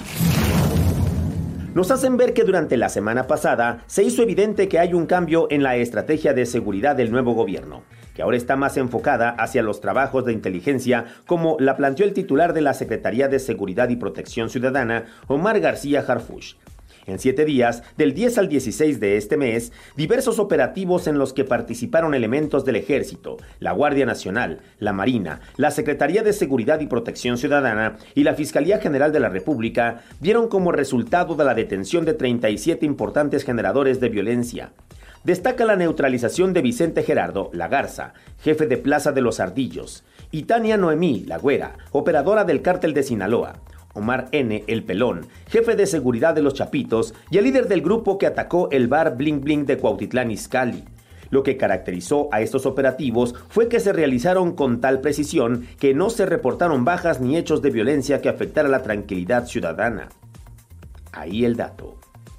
Nos hacen ver que durante la semana pasada se hizo evidente que hay un cambio en la estrategia de seguridad del nuevo gobierno, que ahora está más enfocada hacia los trabajos de inteligencia, como la planteó el titular de la Secretaría de Seguridad y Protección Ciudadana, Omar García Harfuch. En siete días, del diez al dieciséis de este mes, diversos operativos en los que participaron elementos del Ejército, la Guardia Nacional, la Marina, la Secretaría de Seguridad y Protección Ciudadana y la Fiscalía General de la República dieron como resultado de la detención de treinta y siete importantes generadores de violencia. Destaca la neutralización de Vicente Gerardo, la Garza, jefe de Plaza de los Ardillos, y Tania Noemí, la Güera, operadora del Cártel de Sinaloa, Omar N., el Pelón, jefe de seguridad de los Chapitos y el líder del grupo que atacó el bar Bling Bling de Cuautitlán Izcalli. Lo que caracterizó a estos operativos fue que se realizaron con tal precisión que no se reportaron bajas ni hechos de violencia que afectara la tranquilidad ciudadana. Ahí el dato.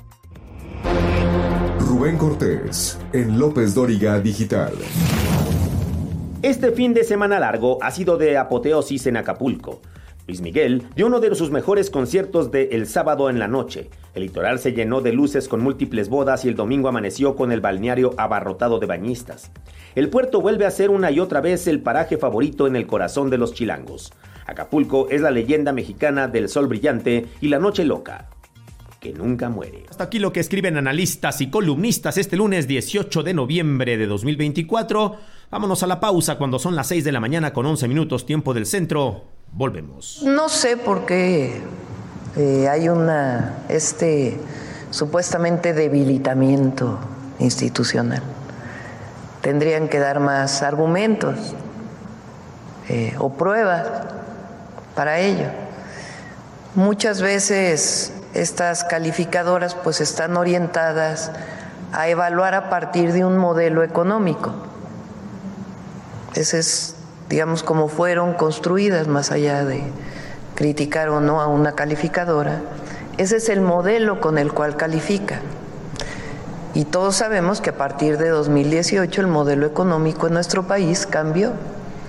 Rubén Cortés, en López Dóriga Digital. Este fin de semana largo ha sido de apoteosis en Acapulco. Luis Miguel dio uno de sus mejores conciertos de El Sábado en la Noche. El litoral se llenó de luces con múltiples bodas y el domingo amaneció con el balneario abarrotado de bañistas. El puerto vuelve a ser una y otra vez el paraje favorito en el corazón de los chilangos. Acapulco es la leyenda mexicana del sol brillante y la noche loca, que nunca muere. Hasta aquí lo que escriben analistas y columnistas este lunes dieciocho de noviembre de dos mil veinticuatro. Vámonos a la pausa cuando son las seis de la mañana con once minutos tiempo del centro. Volvemos. No sé por qué eh, hay una este supuestamente debilitamiento institucional. Tendrían que dar más argumentos eh, o pruebas para ello. Muchas veces estas calificadoras pues están orientadas a evaluar a partir de un modelo económico. Ese es, digamos, como fueron construidas, más allá de criticar o no a una calificadora. Ese es el modelo con el cual califican. Y todos sabemos que a partir de dos mil dieciocho el modelo económico en nuestro país cambió.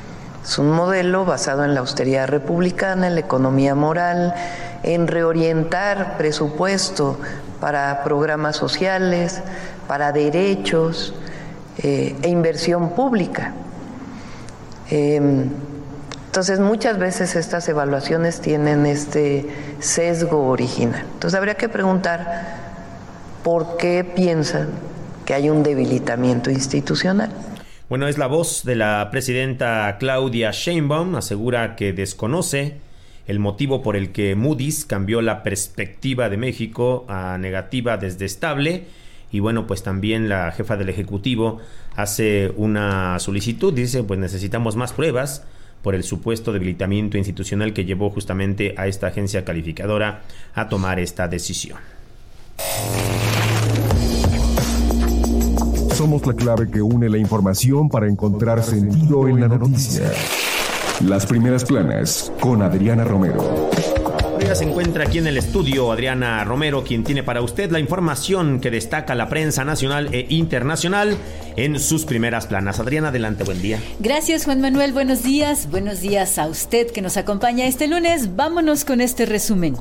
Es un modelo basado en la austeridad republicana, en la economía moral, en reorientar presupuesto para programas sociales, para derechos eh, e inversión pública. Eh, entonces, muchas veces estas evaluaciones tienen este sesgo original. Entonces, habría que preguntar por qué piensan que hay un debilitamiento institucional. Bueno, es la voz de la presidenta Claudia Sheinbaum. Asegura que desconoce el motivo por el que Moody's cambió la perspectiva de México a negativa desde estable. Y bueno, pues también la jefa del Ejecutivo hace una solicitud. Dice, pues necesitamos más pruebas por el supuesto debilitamiento institucional que llevó justamente a esta agencia calificadora a tomar esta decisión. Somos la clave que une la información para encontrar sentido en la noticia. Las primeras planas con Adriana Romero. Ya se encuentra aquí en el estudio Adriana Romero, quien tiene para usted la información que destaca la prensa nacional e internacional en sus primeras planas. Adriana, adelante, buen día. Gracias, Juan Manuel, buenos días. Buenos días a usted que nos acompaña este lunes. Vámonos con este resumen.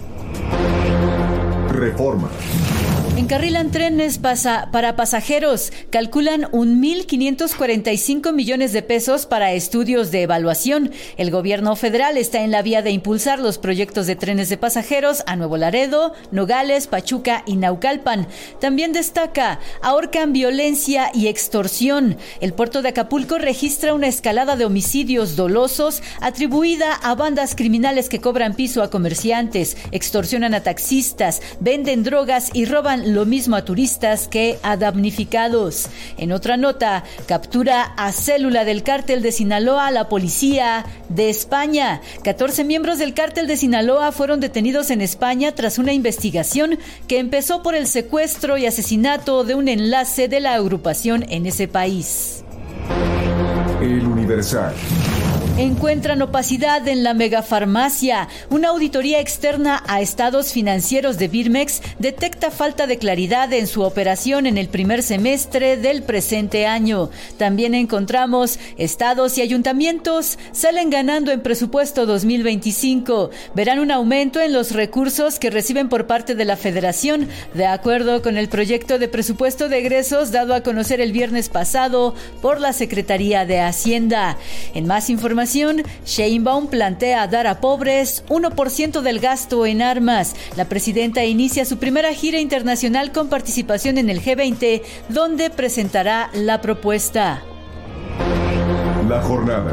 Reforma. Encarrilan trenes pasa, para pasajeros. Calculan un mil quinientos cuarenta y cinco millones de pesos para estudios de evaluación. El gobierno federal está en la vía de impulsar los proyectos de trenes de pasajeros a Nuevo Laredo, Nogales, Pachuca y Naucalpan. También destaca, ahorcan violencia y extorsión. El puerto de Acapulco registra una escalada de homicidios dolosos atribuida a bandas criminales que cobran piso a comerciantes, extorsionan a taxistas, venden drogas y roban lo mismo a turistas que a damnificados. En otra nota, captura a célula del cártel de Sinaloa la policía de España. catorce miembros del cártel de Sinaloa fueron detenidos en España tras una investigación que empezó por el secuestro y asesinato de un enlace de la agrupación en ese país. El Universal. Encuentran opacidad en la megafarmacia. Una auditoría externa a estados financieros de Birmex detecta falta de claridad en su operación en el primer semestre del presente año. También encontramos estados y ayuntamientos salen ganando en presupuesto dos mil veinticinco. Verán un aumento en los recursos que reciben por parte de la Federación, de acuerdo con el proyecto de presupuesto de egresos dado a conocer el viernes pasado por la Secretaría de Hacienda. En más información, Sheinbaum plantea dar a pobres uno por ciento del gasto en armas. La presidenta inicia su primera gira internacional con participación en el G veinte, donde presentará la propuesta. La jornada.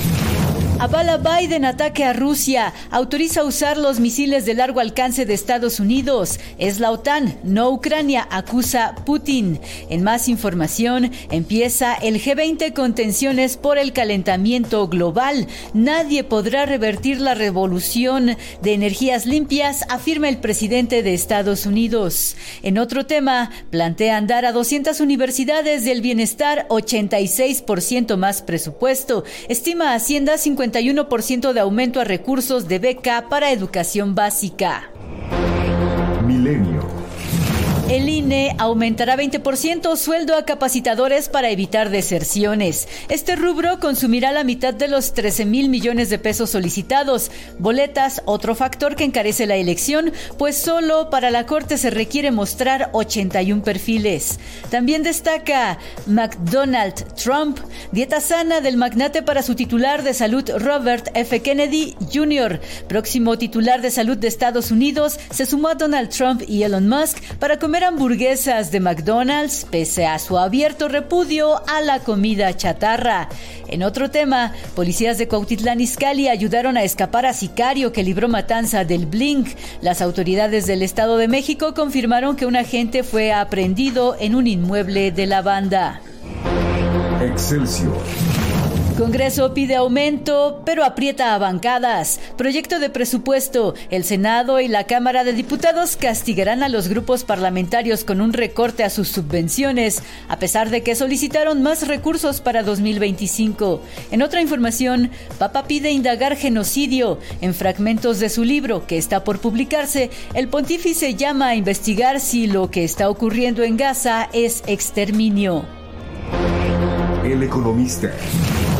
Avala Biden ataque a Rusia. Autoriza usar los misiles de largo alcance de Estados Unidos. Es la OTAN, no Ucrania, acusa Putin. En más información, empieza el G veinte con tensiones por el calentamiento global. Nadie podrá revertir la revolución de energías limpias, afirma el presidente de Estados Unidos. En otro tema, plantean dar a doscientas universidades del bienestar ochenta y seis por ciento más presupuesto. Estima Hacienda cincuenta y uno por ciento de aumento a recursos de beca para educación básica. Milenio. El I N E aumentará veinte por ciento sueldo a capacitadores para evitar deserciones. Este rubro consumirá la mitad de los trece mil millones de pesos solicitados. Boletas, otro factor que encarece la elección, pues solo para la Corte se requiere mostrar ochenta y uno perfiles. También destaca McDonald Trump, dieta sana del magnate para su titular de salud Robert F. Kennedy junior Próximo titular de salud de Estados Unidos, se sumó a Donald Trump y Elon Musk para comer hamburguesas de McDonald's pese a su abierto repudio a la comida chatarra. En otro tema, policías de Cuautitlán Izcalli ayudaron a escapar a sicario que libró matanza del Blink. Las autoridades del Estado de México confirmaron que un agente fue aprehendido en un inmueble de la banda. Excelsior. Congreso pide aumento, pero aprieta a bancadas. Proyecto de presupuesto. El Senado y la Cámara de Diputados castigarán a los grupos parlamentarios con un recorte a sus subvenciones, a pesar de que solicitaron más recursos para dos mil veinticinco. En otra información, Papa pide indagar genocidio. En fragmentos de su libro, que está por publicarse, el pontífice llama a investigar si lo que está ocurriendo en Gaza es exterminio. El Economista.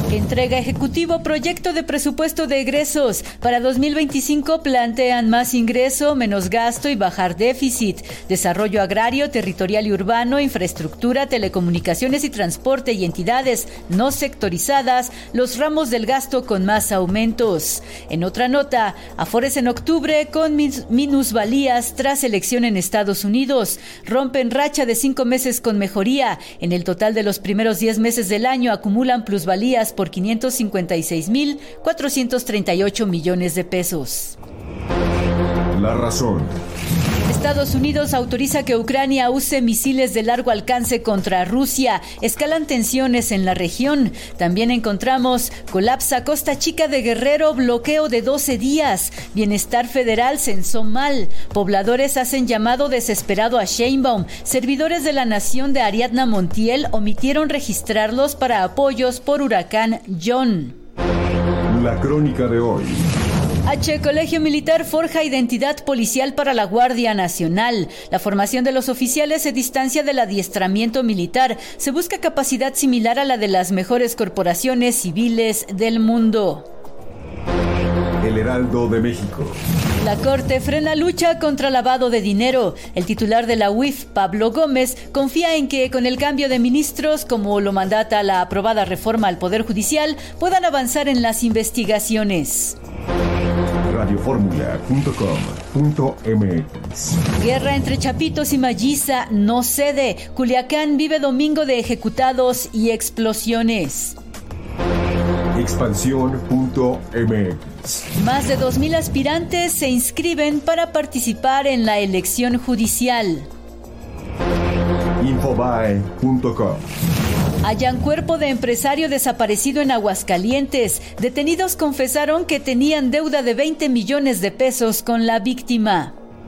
Entrega Ejecutivo proyecto de presupuesto de egresos. Para dos mil veinticinco plantean más ingreso, menos gasto y bajar déficit. Desarrollo agrario, territorial y urbano, infraestructura, telecomunicaciones y transporte y entidades no sectorizadas, los ramos del gasto con más aumentos. En otra nota, Afores en octubre con minusvalías tras elección en Estados Unidos. Rompen racha de cinco meses con mejoría. En el total de los primeros diez meses del año acumulan plusvalías por quinientos cincuenta y seis mil cuatrocientos treinta y ocho millones de pesos. La razón. Estados Unidos autoriza que Ucrania use misiles de largo alcance contra Rusia. Escalan tensiones en la región. También encontramos colapsa Costa Chica de Guerrero, bloqueo de doce días. Bienestar Federal censó mal. Pobladores hacen llamado desesperado a Sheinbaum. Servidores de la Nación de Ariadna Montiel omitieron registrarlos para apoyos por huracán John. La crónica de hoy. H. Colegio Militar forja identidad policial para la Guardia Nacional. La formación de los oficiales se distancia del adiestramiento militar. Se busca capacidad similar a la de las mejores corporaciones civiles del mundo. El Heraldo de México. La Corte frena lucha contra lavado de dinero. El titular de la U I F, Pablo Gómez, confía en que con el cambio de ministros, como lo mandata la aprobada reforma al Poder Judicial, puedan avanzar en las investigaciones. radio fórmula punto com punto m x. Guerra entre Chapitos y Malliza no cede. Culiacán vive domingo de ejecutados y explosiones. expansión punto m x. Más de dos mil aspirantes se inscriben para participar en la elección judicial. infobae punto com. Hallan cuerpo de empresario desaparecido en Aguascalientes. Detenidos confesaron que tenían deuda de veinte millones de pesos con la víctima.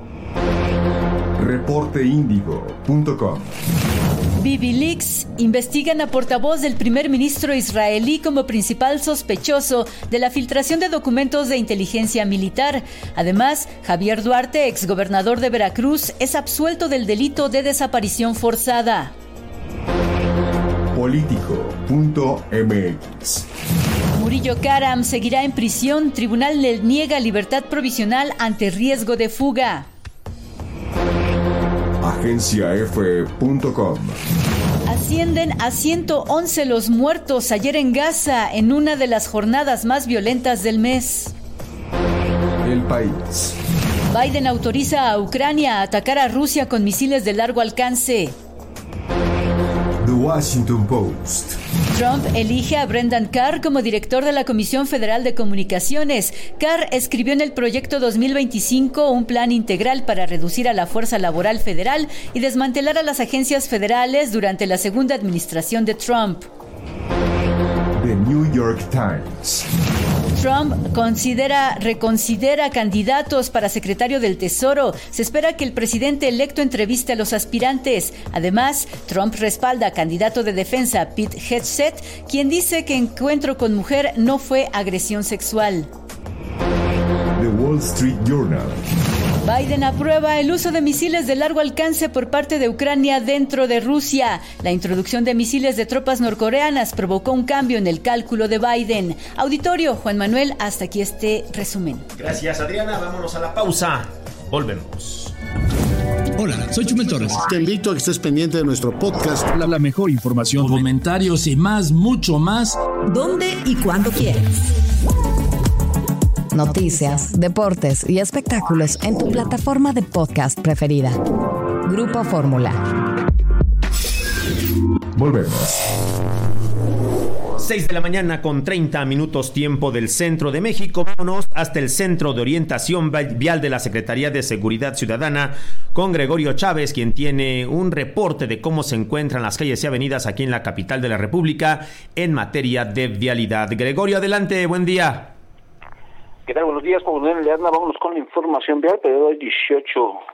reporte índigo punto com. Wikileaks investigan a portavoz del primer ministro israelí como principal sospechoso de la filtración de documentos de inteligencia militar. Además, Javier Duarte, exgobernador de Veracruz, es absuelto del delito de desaparición forzada. político punto m x. Murillo Karam seguirá en prisión. Tribunal le niega libertad provisional ante riesgo de fuga. agencia efe punto com. Ascienden a ciento once los muertos ayer en Gaza en una de las jornadas más violentas del mes. El País. Biden autoriza a Ucrania a atacar a Rusia con misiles de largo alcance. The Washington Post. Trump elige a Brendan Carr como director de la Comisión Federal de Comunicaciones. Carr escribió en el proyecto dos mil veinticinco un plan integral para reducir a la fuerza laboral federal y desmantelar a las agencias federales durante la segunda administración de Trump. The New York Times. Trump considera, reconsidera candidatos para secretario del Tesoro. Se espera que el presidente electo entreviste a los aspirantes. Además, Trump respalda a candidato de defensa Pete Hegseth, quien dice que encuentro con mujer no fue agresión sexual. The Wall Street Journal. Biden aprueba el uso de misiles de largo alcance por parte de Ucrania dentro de Rusia. La introducción de misiles de tropas norcoreanas provocó un cambio en el cálculo de Biden. Auditorio, Juan Manuel, hasta aquí este resumen. Gracias, Adriana. Vámonos a la pausa. Volvemos. Hola, soy Chumel Torres. Te invito a que estés pendiente de nuestro podcast. La, la mejor información, comentarios y más, mucho más. ¿Dónde y cuándo quieras? Noticias, deportes y espectáculos en tu plataforma de podcast preferida. Grupo Fórmula. Volvemos. seis de la mañana con treinta minutos tiempo del centro de México. Vámonos hasta el Centro de Orientación Vial de la Secretaría de Seguridad Ciudadana con Gregorio Chávez, quien tiene un reporte de cómo se encuentran las calles y avenidas aquí en la capital de la República en materia de vialidad. Gregorio, adelante, buen día. ¿Qué tal? Buenos días, Juan Manuel Leadna. Vámonos con la información vial, pero hoy dieciocho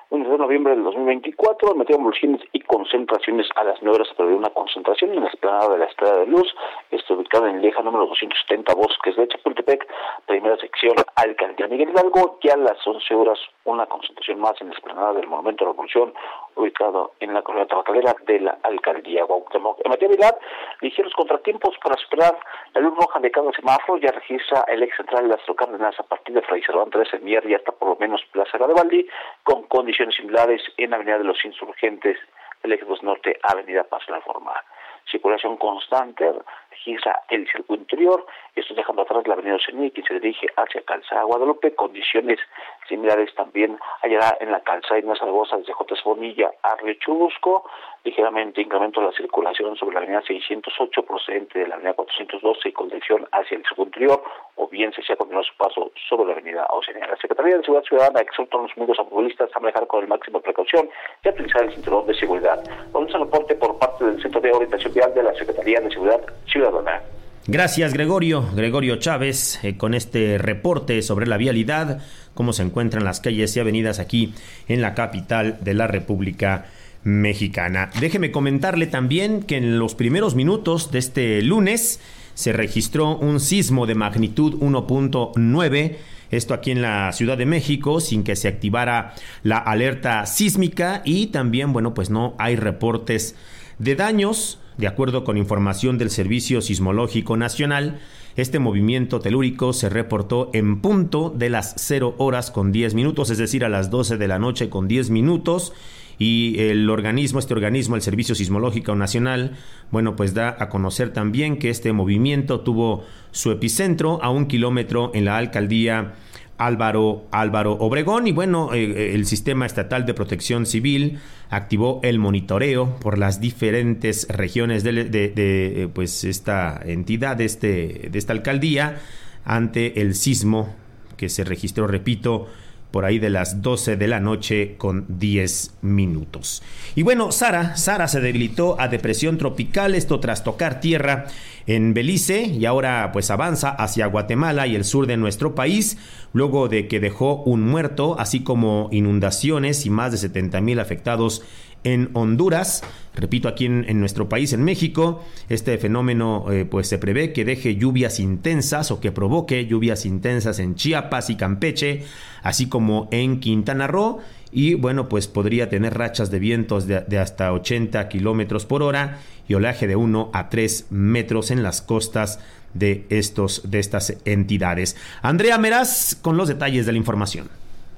uno de noviembre del dos mil veinticuatro, metieron boletines y concentraciones a las nueve horas, pero de una concentración en la explanada de la Estrella de Luz, esto ubicado en Leja número doscientos setenta, Bosques de Chapultepec, primera sección, Alcaldía Miguel Hidalgo, y a las once horas una concentración más en la explanada del Monumento a la Revolución, ubicado en la colonia tabacalera de la Alcaldía Cuauhtémoc. En materia vial, ligeros contratiempos para superar la luz roja de cada semáforo, ya registra el ex central Lázaro Cárdenas a partir de Fray Cervantes de Mier y hasta por lo menos Plaza Garibaldi, con condiciones similares en Avenida de los Insurgentes, del eje dos norte, Avenida Paz de la Reforma. Circulación constante registra el circuito interior, esto dejando atrás la avenida Oceanía, que se dirige hacia Calzada Guadalupe. Condiciones similares también hallará en la Calzada Ignacio Zaragoza desde J. Bonilla a Río Churubusco, ligeramente incremento la circulación sobre la avenida seiscientos ocho procedente de la avenida cuatrocientos doce y con dirección hacia el circuito interior, o bien se sea continuar su paso sobre la avenida Oceanía. La Secretaría de Seguridad Ciudadana exhorta a los amigos automovilistas a manejar con el máximo de precaución y a utilizar el cinturón de seguridad. Vamos a reporte por parte del Centro de Orientación Vial de la Secretaría de Seguridad Ciudadana. Gracias, Gregorio. Gregorio Chávez, eh, con este reporte sobre la vialidad, cómo se encuentran las calles y avenidas aquí en la capital de la República Mexicana. Déjeme comentarle también que en los primeros minutos de este lunes se registró un sismo de magnitud uno punto nueve, esto aquí en la Ciudad de México, sin que se activara la alerta sísmica, y también, bueno, pues no hay reportes de daños. De acuerdo con información del Servicio Sismológico Nacional, este movimiento telúrico se reportó en punto de las cero horas con diez minutos, es decir, a las doce de la noche con diez minutos, y el organismo, este organismo, el Servicio Sismológico Nacional, bueno, pues da a conocer también que este movimiento tuvo su epicentro a un kilómetro en la alcaldía Álvaro, Álvaro Obregón, y bueno, eh, el Sistema Estatal de Protección Civil activó el monitoreo por las diferentes regiones de, de, de pues esta entidad, de, este, de esta alcaldía, ante el sismo que se registró, repito, por ahí de las doce de la noche con diez minutos. Y bueno, Sara, Sara se debilitó a depresión tropical, esto tras tocar tierra en Belice, y ahora pues avanza hacia Guatemala y el sur de nuestro país, luego de que dejó un muerto, así como inundaciones y más de setenta mil afectados en Honduras. Repito, aquí en, en nuestro país, en México, este fenómeno eh, pues se prevé que deje lluvias intensas o que provoque lluvias intensas en Chiapas y Campeche, así como en Quintana Roo, y bueno, pues podría tener rachas de vientos de, de hasta ochenta kilómetros por hora y oleaje de uno a tres metros en las costas de, estos, de estas entidades. Andrea Meraz con los detalles de la información.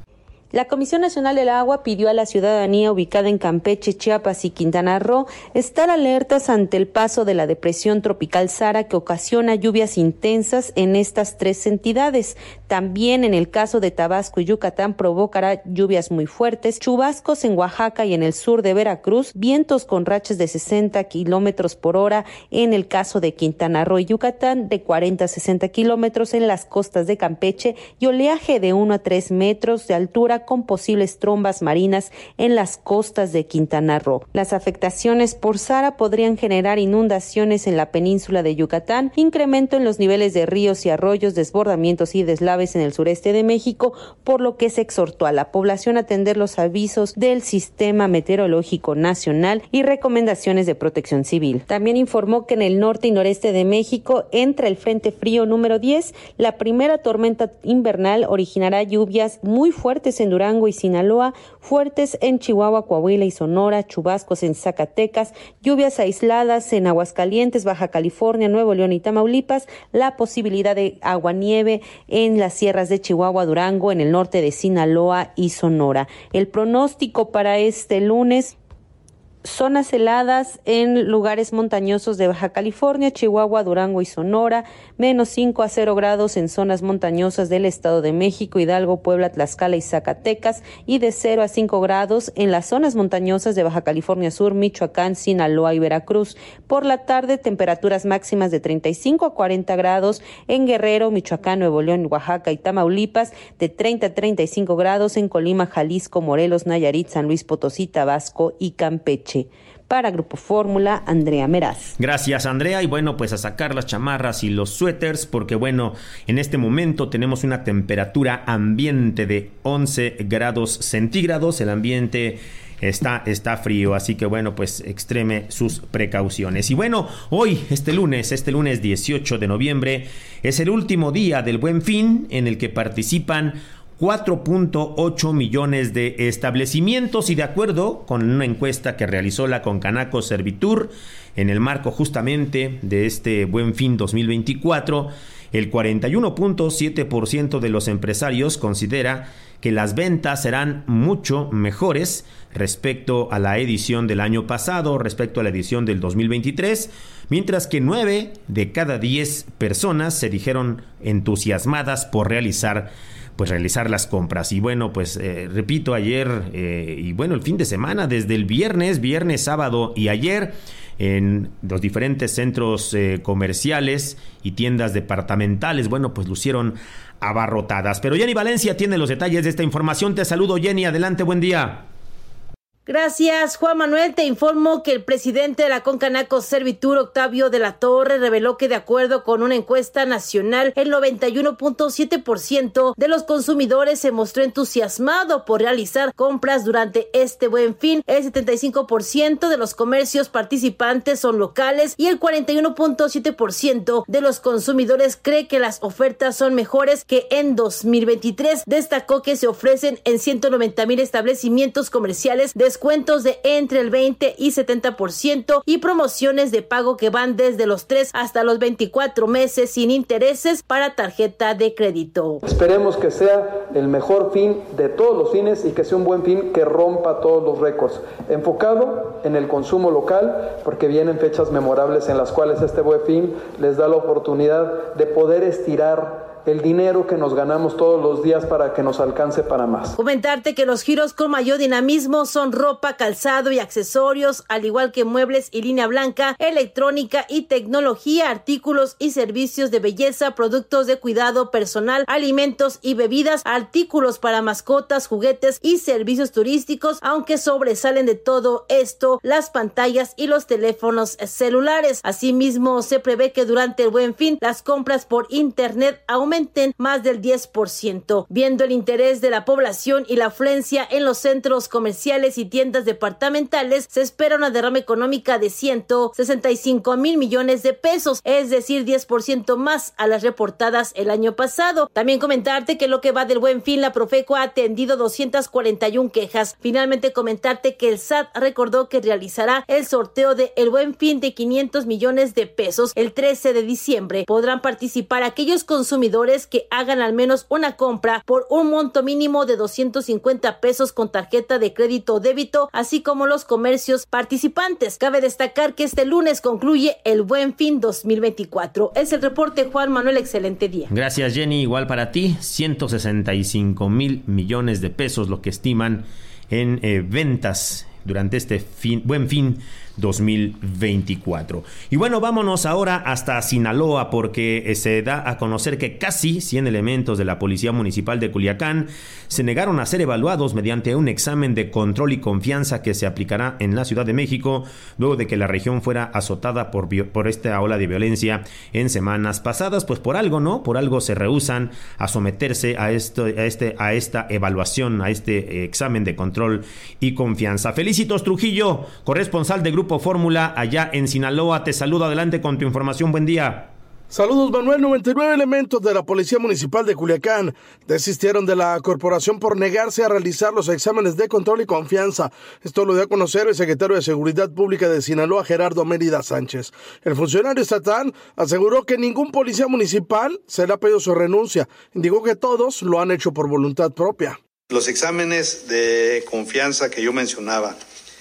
La Comisión Nacional del Agua pidió a la ciudadanía ubicada en Campeche, Chiapas y Quintana Roo estar alertas ante el paso de la depresión tropical Sara, que ocasiona lluvias intensas en estas tres entidades. También en el caso de Tabasco y Yucatán provocará lluvias muy fuertes, chubascos en Oaxaca y en el sur de Veracruz, vientos con rachas de sesenta kilómetros por hora en el caso de Quintana Roo y Yucatán, de cuarenta a sesenta kilómetros en las costas de Campeche, y oleaje de uno a tres metros de altura con posibles trombas marinas en las costas de Quintana Roo. Las afectaciones por Sara podrían generar inundaciones en la península de Yucatán, incremento en los niveles de ríos y arroyos, desbordamientos y deslaves en el sureste de México, por lo que se exhortó a la población a atender los avisos del Sistema Meteorológico Nacional y recomendaciones de protección civil. También informó que en el norte y noreste de México entra el Frente Frío número diez. La primera tormenta invernal originará lluvias muy fuertes en Durango y Sinaloa, fuertes en Chihuahua, Coahuila y Sonora, chubascos en Zacatecas, lluvias aisladas en Aguascalientes, Baja California, Nuevo León y Tamaulipas, la posibilidad de aguanieve en las sierras de Chihuahua, Durango, en el norte de Sinaloa y Sonora. El pronóstico para este lunes: zonas heladas en lugares montañosos de Baja California, Chihuahua, Durango y Sonora, menos cinco a cero grados en zonas montañosas del Estado de México, Hidalgo, Puebla, Tlaxcala y Zacatecas, y de cero a cinco grados en las zonas montañosas de Baja California Sur, Michoacán, Sinaloa y Veracruz. Por la tarde, temperaturas máximas de treinta y cinco a cuarenta grados en Guerrero, Michoacán, Nuevo León, Oaxaca y Tamaulipas, de treinta a treinta y cinco grados en Colima, Jalisco, Morelos, Nayarit, San Luis Potosí, Tabasco y Campeche. Para Grupo Fórmula, Andrea Meraz. Gracias, Andrea. Y bueno, pues a sacar las chamarras y los suéteres, porque bueno, en este momento tenemos una temperatura ambiente de once grados centígrados. El ambiente Está, está frío, así que bueno, pues extreme sus precauciones. Y bueno, hoy, este lunes, este lunes dieciocho de noviembre, es el último día del Buen Fin, en el que participan cuatro punto ocho millones de establecimientos, y de acuerdo con una encuesta que realizó la Concanaco Servitur en el marco justamente de este Buen Fin dos mil veinticuatro, el cuarenta y uno punto siete por ciento de los empresarios considera que las ventas serán mucho mejores respecto a la edición del año pasado, respecto a la edición del dos mil veintitrés, mientras que nueve de cada diez personas se dijeron entusiasmadas por realizar pues realizar las compras. Y bueno, pues eh, repito, ayer eh, y bueno, el fin de semana, desde el viernes, viernes, sábado y ayer, en los diferentes centros eh, comerciales y tiendas departamentales, bueno, pues lucieron abarrotadas. Pero Jenny Valencia tiene los detalles de esta información. Te saludo, Jenny, adelante, buen día. Gracias, Juan Manuel. Te informo que el presidente de la Concanaco Servitur, Octavio de la Torre, reveló que de acuerdo con una encuesta nacional, el noventa y uno punto siete por ciento de los consumidores se mostró entusiasmado por realizar compras durante este Buen Fin. El setenta y cinco por ciento de los comercios participantes son locales y el cuarenta y uno punto siete por ciento de los consumidores cree que las ofertas son mejores que en dos mil veintitrés. Destacó que se ofrecen en ciento noventa mil establecimientos comerciales de descuentos de entre el veinte y setenta por ciento y promociones de pago que van desde los tres hasta los veinticuatro meses sin intereses para tarjeta de crédito. Esperemos que sea el mejor fin de todos los fines y que sea un buen fin que rompa todos los récords, enfocado en el consumo local, porque vienen fechas memorables en las cuales este buen fin les da la oportunidad de poder estirar el dinero que nos ganamos todos los días para que nos alcance para más. Comentarte que los giros con mayor dinamismo son ropa, calzado y accesorios, al igual que muebles y línea blanca, electrónica y tecnología, artículos y servicios de belleza, productos de cuidado personal, alimentos y bebidas, artículos para mascotas, juguetes y servicios turísticos, aunque sobresalen de todo esto las pantallas y los teléfonos celulares. Asimismo, se prevé que durante el Buen Fin las compras por internet aumenten más del diez por ciento. Viendo el interés de la población y la afluencia en los centros comerciales y tiendas departamentales, se espera una derrama económica de ciento sesenta y cinco mil millones de pesos, es decir, diez por ciento más a las reportadas el año pasado. También comentarte que lo que va del Buen Fin, la Profeco ha atendido doscientas cuarenta y una quejas. Finalmente comentarte que el S A T recordó que realizará el sorteo de el Buen Fin de quinientos millones de pesos el trece de diciembre. Podrán participar aquellos consumidores que hagan al menos una compra por un monto mínimo de doscientos cincuenta pesos con tarjeta de crédito o débito, así como los comercios participantes. Cabe destacar que este lunes concluye el Buen Fin dos mil veinticuatro. Es el reporte, Juan Manuel, excelente día. Gracias, Jenny, igual para ti. ciento sesenta y cinco mil millones de pesos lo que estiman en eh, ventas durante este fin, Buen Fin dos mil veinticuatro. Y bueno, vámonos ahora hasta Sinaloa, porque se da a conocer que casi cien elementos de la Policía Municipal de Culiacán se negaron a ser evaluados mediante un examen de control y confianza que se aplicará en la Ciudad de México, luego de que la región fuera azotada por, por esta ola de violencia en semanas pasadas. Pues por algo, ¿no? Por algo se rehúsan a someterse a, esto, a, este, a esta evaluación, a este examen de control y confianza. Felicitos Trujillo, corresponsal de Grupo Fórmula allá en Sinaloa, te saludo, adelante con tu información, buen día. Saludos, Manuel. noventa y nueve elementos de la Policía Municipal de Culiacán desistieron de la corporación por negarse a realizar los exámenes de control y confianza. Esto lo dio a conocer el secretario de Seguridad Pública de Sinaloa, Gerardo Mérida Sánchez. El funcionario estatal aseguró que ningún policía municipal se le ha pedido su renuncia. Indicó que todos lo han hecho por voluntad propia. Los exámenes de confianza que yo mencionaba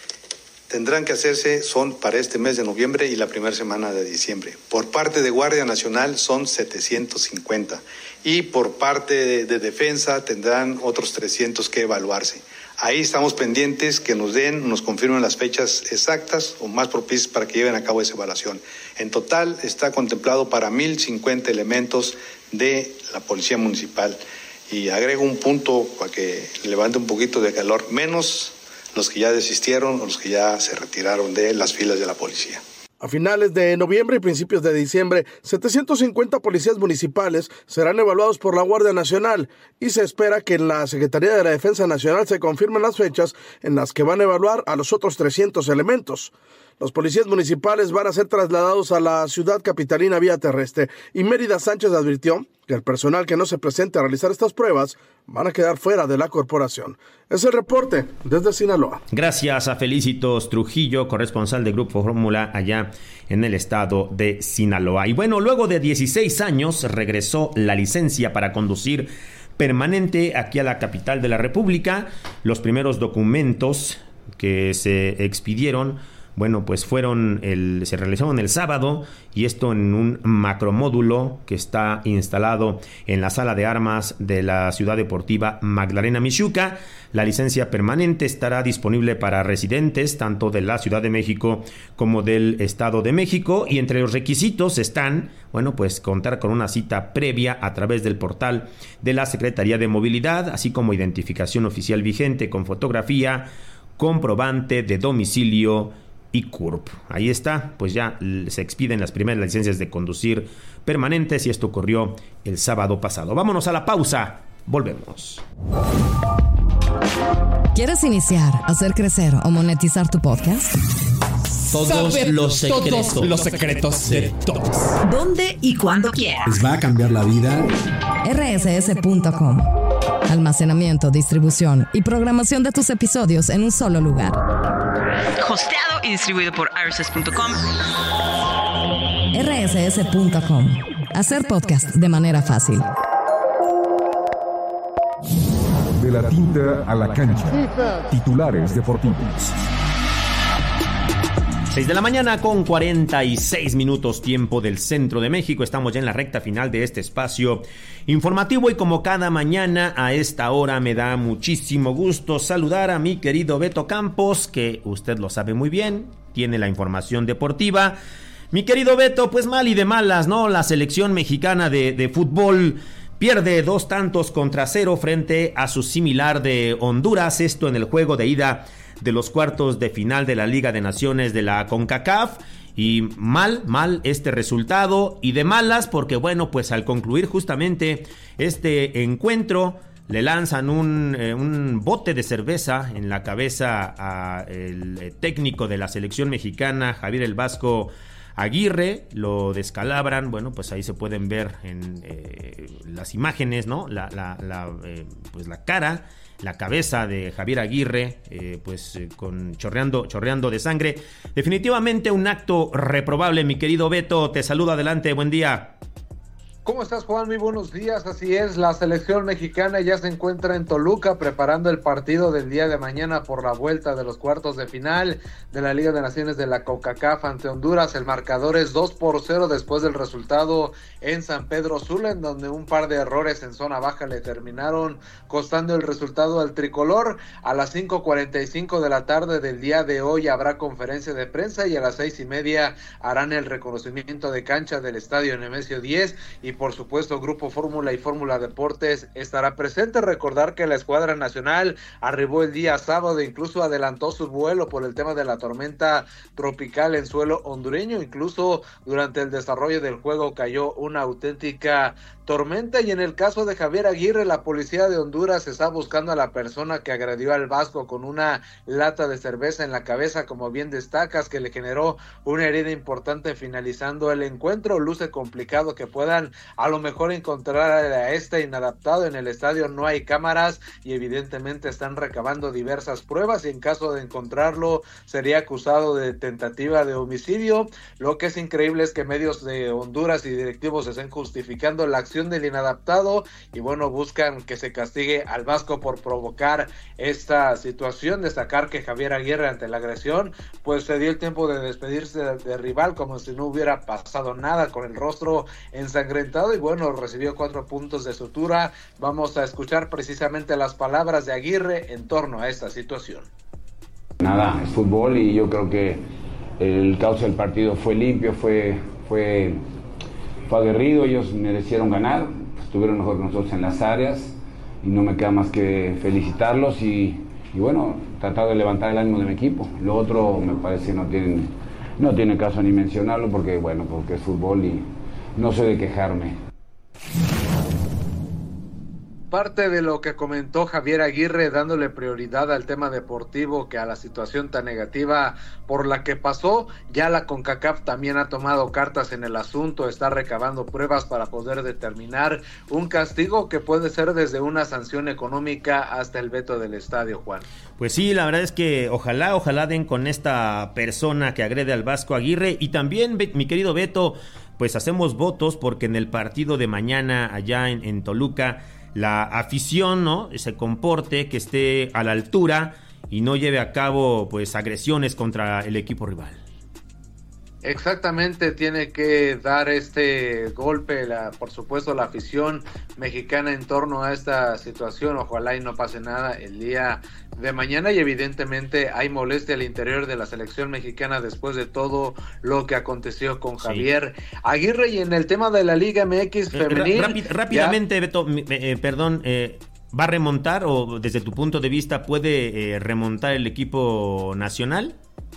tendrán que hacerse, son para este mes de noviembre y la primera semana de diciembre. Por parte de Guardia Nacional son setecientos cincuenta y por parte de, de Defensa tendrán otros trescientos que evaluarse. Ahí estamos pendientes que nos den, nos confirmen las fechas exactas o más propicias para que lleven a cabo esa evaluación. En total está contemplado para mil cincuenta elementos de la Policía Municipal. Y agrego un punto para que levante un poquito de calor, menos los que ya desistieron o los que ya se retiraron de las filas de la policía. A finales de noviembre y principios de diciembre, setecientos cincuenta policías municipales serán evaluados por la Guardia Nacional y se espera que en la Secretaría de la Defensa Nacional se confirmen las fechas en las que van a evaluar a los otros trescientos elementos. Los policías municipales van a ser trasladados a la ciudad capitalina vía terrestre y Mérida Sánchez advirtió que el personal que no se presente a realizar estas pruebas van a quedar fuera de la corporación. Es el reporte desde Sinaloa. Gracias a Felicitos Trujillo, corresponsal de Grupo Fórmula allá en el estado de Sinaloa. Y bueno, luego de dieciséis años regresó la licencia para conducir permanente aquí a la capital de la República. Los primeros documentos que se expidieron, bueno, pues fueron el, se realizaron el sábado, y esto en un macromódulo que está instalado en la sala de armas de la Ciudad Deportiva Magdalena Mixhuca. La licencia permanente estará disponible para residentes tanto de la Ciudad de México como del Estado de México, y entre los requisitos están, bueno, pues contar con una cita previa a través del portal de la Secretaría de Movilidad, así como identificación oficial vigente con fotografía, comprobante de domicilio y C U R P. Ahí está, pues ya se expiden las primeras licencias de conducir permanentes y esto ocurrió el sábado pasado. Vámonos a la pausa, volvemos. ¿Quieres iniciar, hacer crecer o monetizar tu podcast? Todos Saber los secretos, todos los secretos de todos. ¿Dónde y cuándo quieras? ¿Les va a cambiar la vida? R S S punto com. Almacenamiento, distribución y programación de tus episodios en un solo lugar. Hosteado y distribuido por R S S punto com. R S S punto com. Hacer podcast de manera fácil. De la tinta a la cancha. Titulares deportivos. seis de la mañana con cuarenta y seis minutos, tiempo del centro de México. Estamos ya en la recta final de este espacio informativo y como cada mañana a esta hora me da muchísimo gusto saludar a mi querido Beto Campos, que usted lo sabe muy bien, tiene la información deportiva. Mi querido Beto, pues mal y de malas, ¿no? La selección mexicana de, de fútbol pierde dos tantos contra cero frente a su similar de Honduras, esto en el juego de ida de los cuartos de final de la Liga de Naciones de la CONCACAF. Y mal, mal este resultado, y de malas porque, bueno, pues al concluir justamente este encuentro le lanzan un, eh, un bote de cerveza en la cabeza al técnico de la selección mexicana, Javier El Vasco Aguirre, lo descalabran. Bueno, pues ahí se pueden ver en eh, las imágenes, ¿no? La, la, la, eh, pues la cara, la cabeza de Javier Aguirre, eh, pues eh, con chorreando, chorreando de sangre. Definitivamente un acto reprobable, mi querido Beto. Te saludo, adelante, buen día. ¿Cómo estás, Juan? Muy buenos días. Así es, la selección mexicana ya se encuentra en Toluca preparando el partido del día de mañana por la vuelta de los cuartos de final de la Liga de Naciones de la CONCACAF ante Honduras. El marcador es dos por cero después del resultado en San Pedro Sula, en donde un par de errores en zona baja le terminaron costando el resultado al tricolor. A las cinco cuarenta y cinco de la tarde del día de hoy habrá conferencia de prensa y a las seis y media harán el reconocimiento de cancha del estadio Nemesio diez y por supuesto Grupo Fórmula y Fórmula Deportes estará presente. Recordar que la escuadra nacional arribó el día sábado, incluso adelantó su vuelo por el tema de la tormenta tropical en suelo hondureño. Incluso durante el desarrollo del juego cayó una auténtica tormenta. Y en el caso de Javier Aguirre, la policía de Honduras está buscando a la persona que agredió al Vasco con una lata de cerveza en la cabeza, como bien destacas, que le generó una herida importante finalizando el encuentro. Luce complicado que puedan a lo mejor encontrar a este inadaptado. En el estadio no hay cámaras y evidentemente están recabando diversas pruebas, y en caso de encontrarlo sería acusado de tentativa de homicidio. Lo que es increíble es que medios de Honduras y directivos estén justificando la acción del inadaptado y bueno, buscan que se castigue al Vasco por provocar esta situación. Destacar que Javier Aguirre, ante la agresión, pues se dio el tiempo de despedirse de, de rival como si no hubiera pasado nada, con el rostro ensangrentado, y bueno, recibió cuatro puntos de sutura. Vamos a escuchar precisamente las palabras de Aguirre en torno a esta situación. Nada, es fútbol y yo creo que el cauce del partido fue limpio, fue fue fue aguerrido, ellos merecieron ganar, estuvieron mejor que nosotros en las áreas y no me queda más que felicitarlos y, y bueno, tratar de levantar el ánimo de mi equipo. Lo otro me parece que no tiene, no tiene caso ni mencionarlo porque, bueno, porque es fútbol y no soy de quejarme. Parte de lo que comentó Javier Aguirre, dándole prioridad al tema deportivo que a la situación tan negativa por la que pasó. Ya la CONCACAF también ha tomado cartas en el asunto, está recabando pruebas para poder determinar un castigo que puede ser desde una sanción económica hasta el veto del estadio, Juan. Pues sí, la verdad es que ojalá, ojalá den con esta persona que agrede al Vasco Aguirre. Y también, mi querido Beto, pues hacemos votos porque en el partido de mañana allá en, en Toluca, la afición, ¿no?, se comporte, que esté a la altura y no lleve a cabo pues agresiones contra el equipo rival. Exactamente, tiene que dar este golpe, la, por supuesto, la afición mexicana en torno a esta situación. Ojalá y no pase nada el día de mañana, y evidentemente hay molestia al interior de la selección mexicana después de todo lo que aconteció con Javier sí. Aguirre. Y en el tema de la Liga M X femenil, Rápid, rápidamente ya... Beto, eh, perdón, eh, ¿va a remontar o desde tu punto de vista puede eh, remontar el equipo nacional?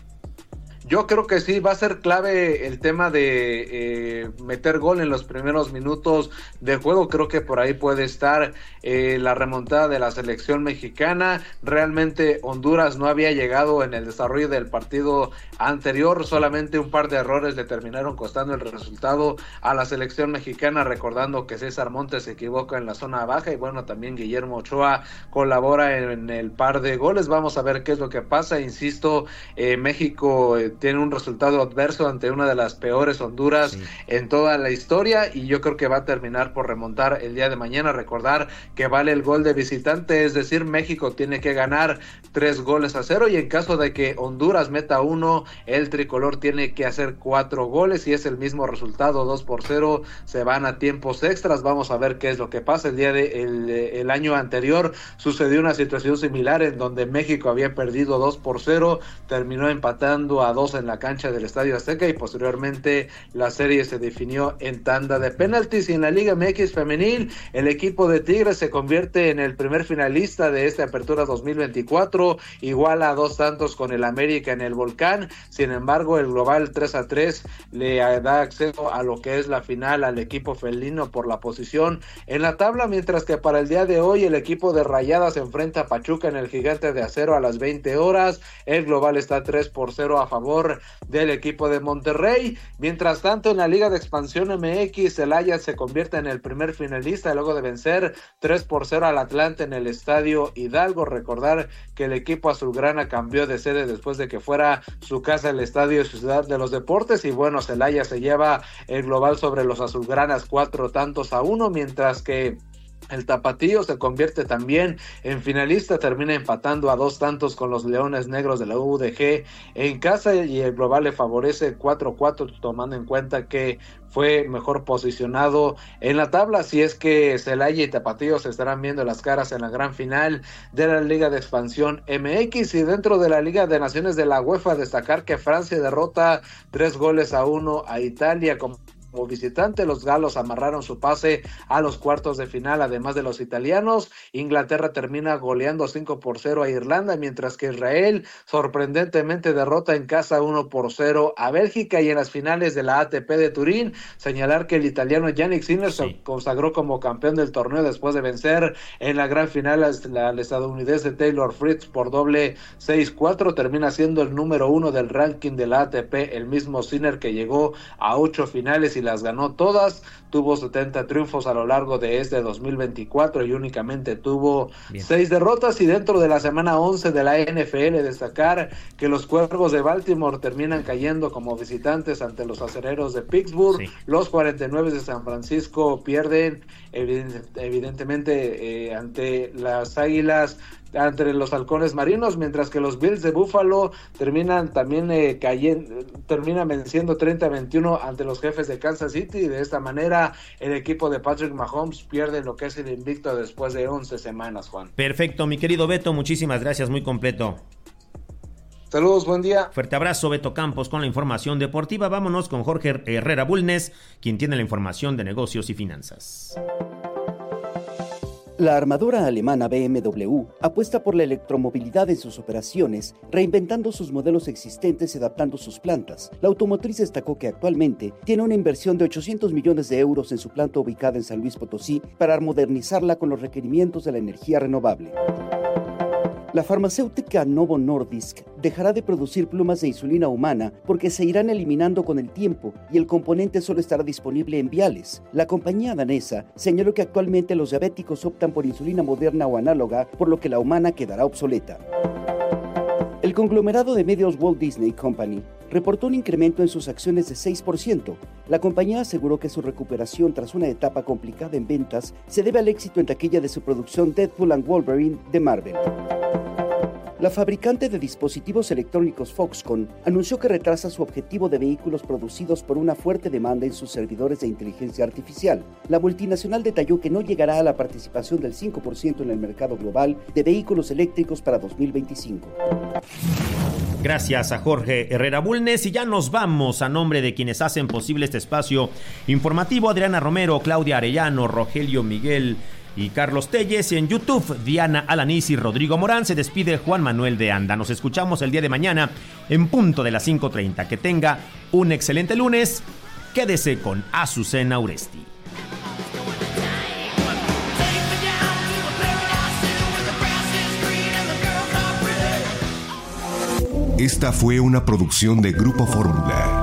Yo creo que sí, va a ser clave el tema de eh, meter gol en los primeros minutos de juego. Creo que por ahí puede estar eh, la remontada de la selección mexicana. Realmente Honduras no había llegado en el desarrollo del partido anterior, solamente un par de errores le terminaron costando el resultado a la selección mexicana, recordando que César Montes se equivoca en la zona baja y bueno, también Guillermo Ochoa colabora en el par de goles. Vamos a ver qué es lo que pasa. Insisto, eh, México eh, tiene un resultado adverso ante una de las peores Honduras sí. en toda la historia, y yo creo que va a terminar por remontar el día de mañana. Recordar que vale el gol de visitante, es decir, México tiene que ganar tres goles a cero, y en caso de que Honduras meta uno, el tricolor tiene que hacer cuatro goles, y es el mismo resultado, dos por cero, se van a tiempos extras. Vamos a ver qué es lo que pasa. El día de el, el año anterior sucedió una situación similar en donde México había perdido dos por cero, terminó empatando a dos en la cancha del Estadio Azteca, y posteriormente la serie se definió en tanda de penaltis. Y en la Liga M X femenil, el equipo de Tigres se convierte en el primer finalista de esta apertura dos mil veinticuatro, igual a dos tantos con el América en el Volcán. Sin embargo, el global tres a tres le da acceso a lo que es la final al equipo felino por la posición en la tabla, mientras que para el día de hoy el equipo de Rayadas se enfrenta a Pachuca en el Gigante de Acero a las veinte horas. El global está tres por cero a favor del equipo de Monterrey. Mientras tanto, en la Liga de Expansión M X, el Ajax se convierte en el primer finalista luego de vencer tres por cero al Atlante en el Estadio Hidalgo. Recordar que el equipo azulgrana cambió de sede después de que fuera su casa el Estadio Ciudad de los Deportes, y bueno, Celaya se lleva el global sobre los azulgranas cuatro tantos a uno, mientras que el Tapatío se convierte también en finalista, termina empatando a dos tantos con los Leones Negros de la U D G en casa, y el global le favorece cuatro cuatro, tomando en cuenta que fue mejor posicionado en la tabla. Así es que Celaya y Tapatío se estarán viendo las caras en la gran final de la Liga de Expansión M X. Y dentro de la Liga de Naciones de la UEFA, destacar que Francia derrota tres goles a uno a Italia. Como Como visitante, los galos amarraron su pase a los cuartos de final, además de los italianos. Inglaterra termina goleando cinco por cero a Irlanda, mientras que Israel sorprendentemente derrota en casa uno por cero a Bélgica. Y en las finales de la A T P de Turín, señalar que el italiano Yannick Sinner sí. se consagró como campeón del torneo después de vencer en la gran final al estadounidense Taylor Fritz por doble seis cuatro. Termina siendo el número uno del ranking de la A T P, el mismo Sinner que llegó a ocho finales y las ganó todas. Tuvo setenta triunfos a lo largo de este dos mil veinticuatro y únicamente tuvo Bien. seis derrotas. Y dentro de la semana once de la N F L, destacar que los Cuervos de Baltimore terminan cayendo como visitantes ante los Acereros de Pittsburgh. Sí. Los cuarenta y nueve de San Francisco pierden evidentemente eh, ante las Águilas, entre los Halcones Marinos, mientras que los Bills de Buffalo terminan también eh, cayendo, terminan venciendo treinta a veintiuno ante los Jefes de Kansas City, y de esta manera el equipo de Patrick Mahomes pierde lo que es el invicto después de once semanas, Juan. Perfecto, mi querido Beto, muchísimas gracias, muy completo. Saludos, buen día. Fuerte abrazo, Beto Campos, con la información deportiva. Vámonos con Jorge Herrera Bulnes, quien tiene la información de negocios y finanzas. La armadora alemana B M W apuesta por la electromovilidad en sus operaciones, reinventando sus modelos existentes y adaptando sus plantas. La automotriz destacó que actualmente tiene una inversión de ochocientos millones de euros en su planta ubicada en San Luis Potosí para modernizarla con los requerimientos de la energía renovable. La farmacéutica Novo Nordisk dejará de producir plumas de insulina humana porque se irán eliminando con el tiempo y el componente solo estará disponible en viales. La compañía danesa señaló que actualmente los diabéticos optan por insulina moderna o análoga, por lo que la humana quedará obsoleta. El conglomerado de medios Walt Disney Company reportó un incremento en sus acciones de seis por ciento. La compañía aseguró que su recuperación tras una etapa complicada en ventas se debe al éxito en taquilla de su producción Deadpool and Wolverine de Marvel. La fabricante de dispositivos electrónicos Foxconn anunció que retrasa su objetivo de vehículos producidos por una fuerte demanda en sus servidores de inteligencia artificial. La multinacional detalló que no llegará a la participación del cinco por ciento en el mercado global de vehículos eléctricos para dos mil veinticinco. Gracias a Jorge Herrera Bulnes, y ya nos vamos. A nombre de quienes hacen posible este espacio informativo: Adriana Romero, Claudia Arellano, Rogelio Miguel y Carlos Telles, y en YouTube Diana Alanís y Rodrigo Morán. Se despide Juan Manuel de Anda. Nos escuchamos el día de mañana en punto de las cinco treinta. Que tenga un excelente lunes. Quédese con Azucena Uresti. Esta fue una producción de Grupo Fórmula.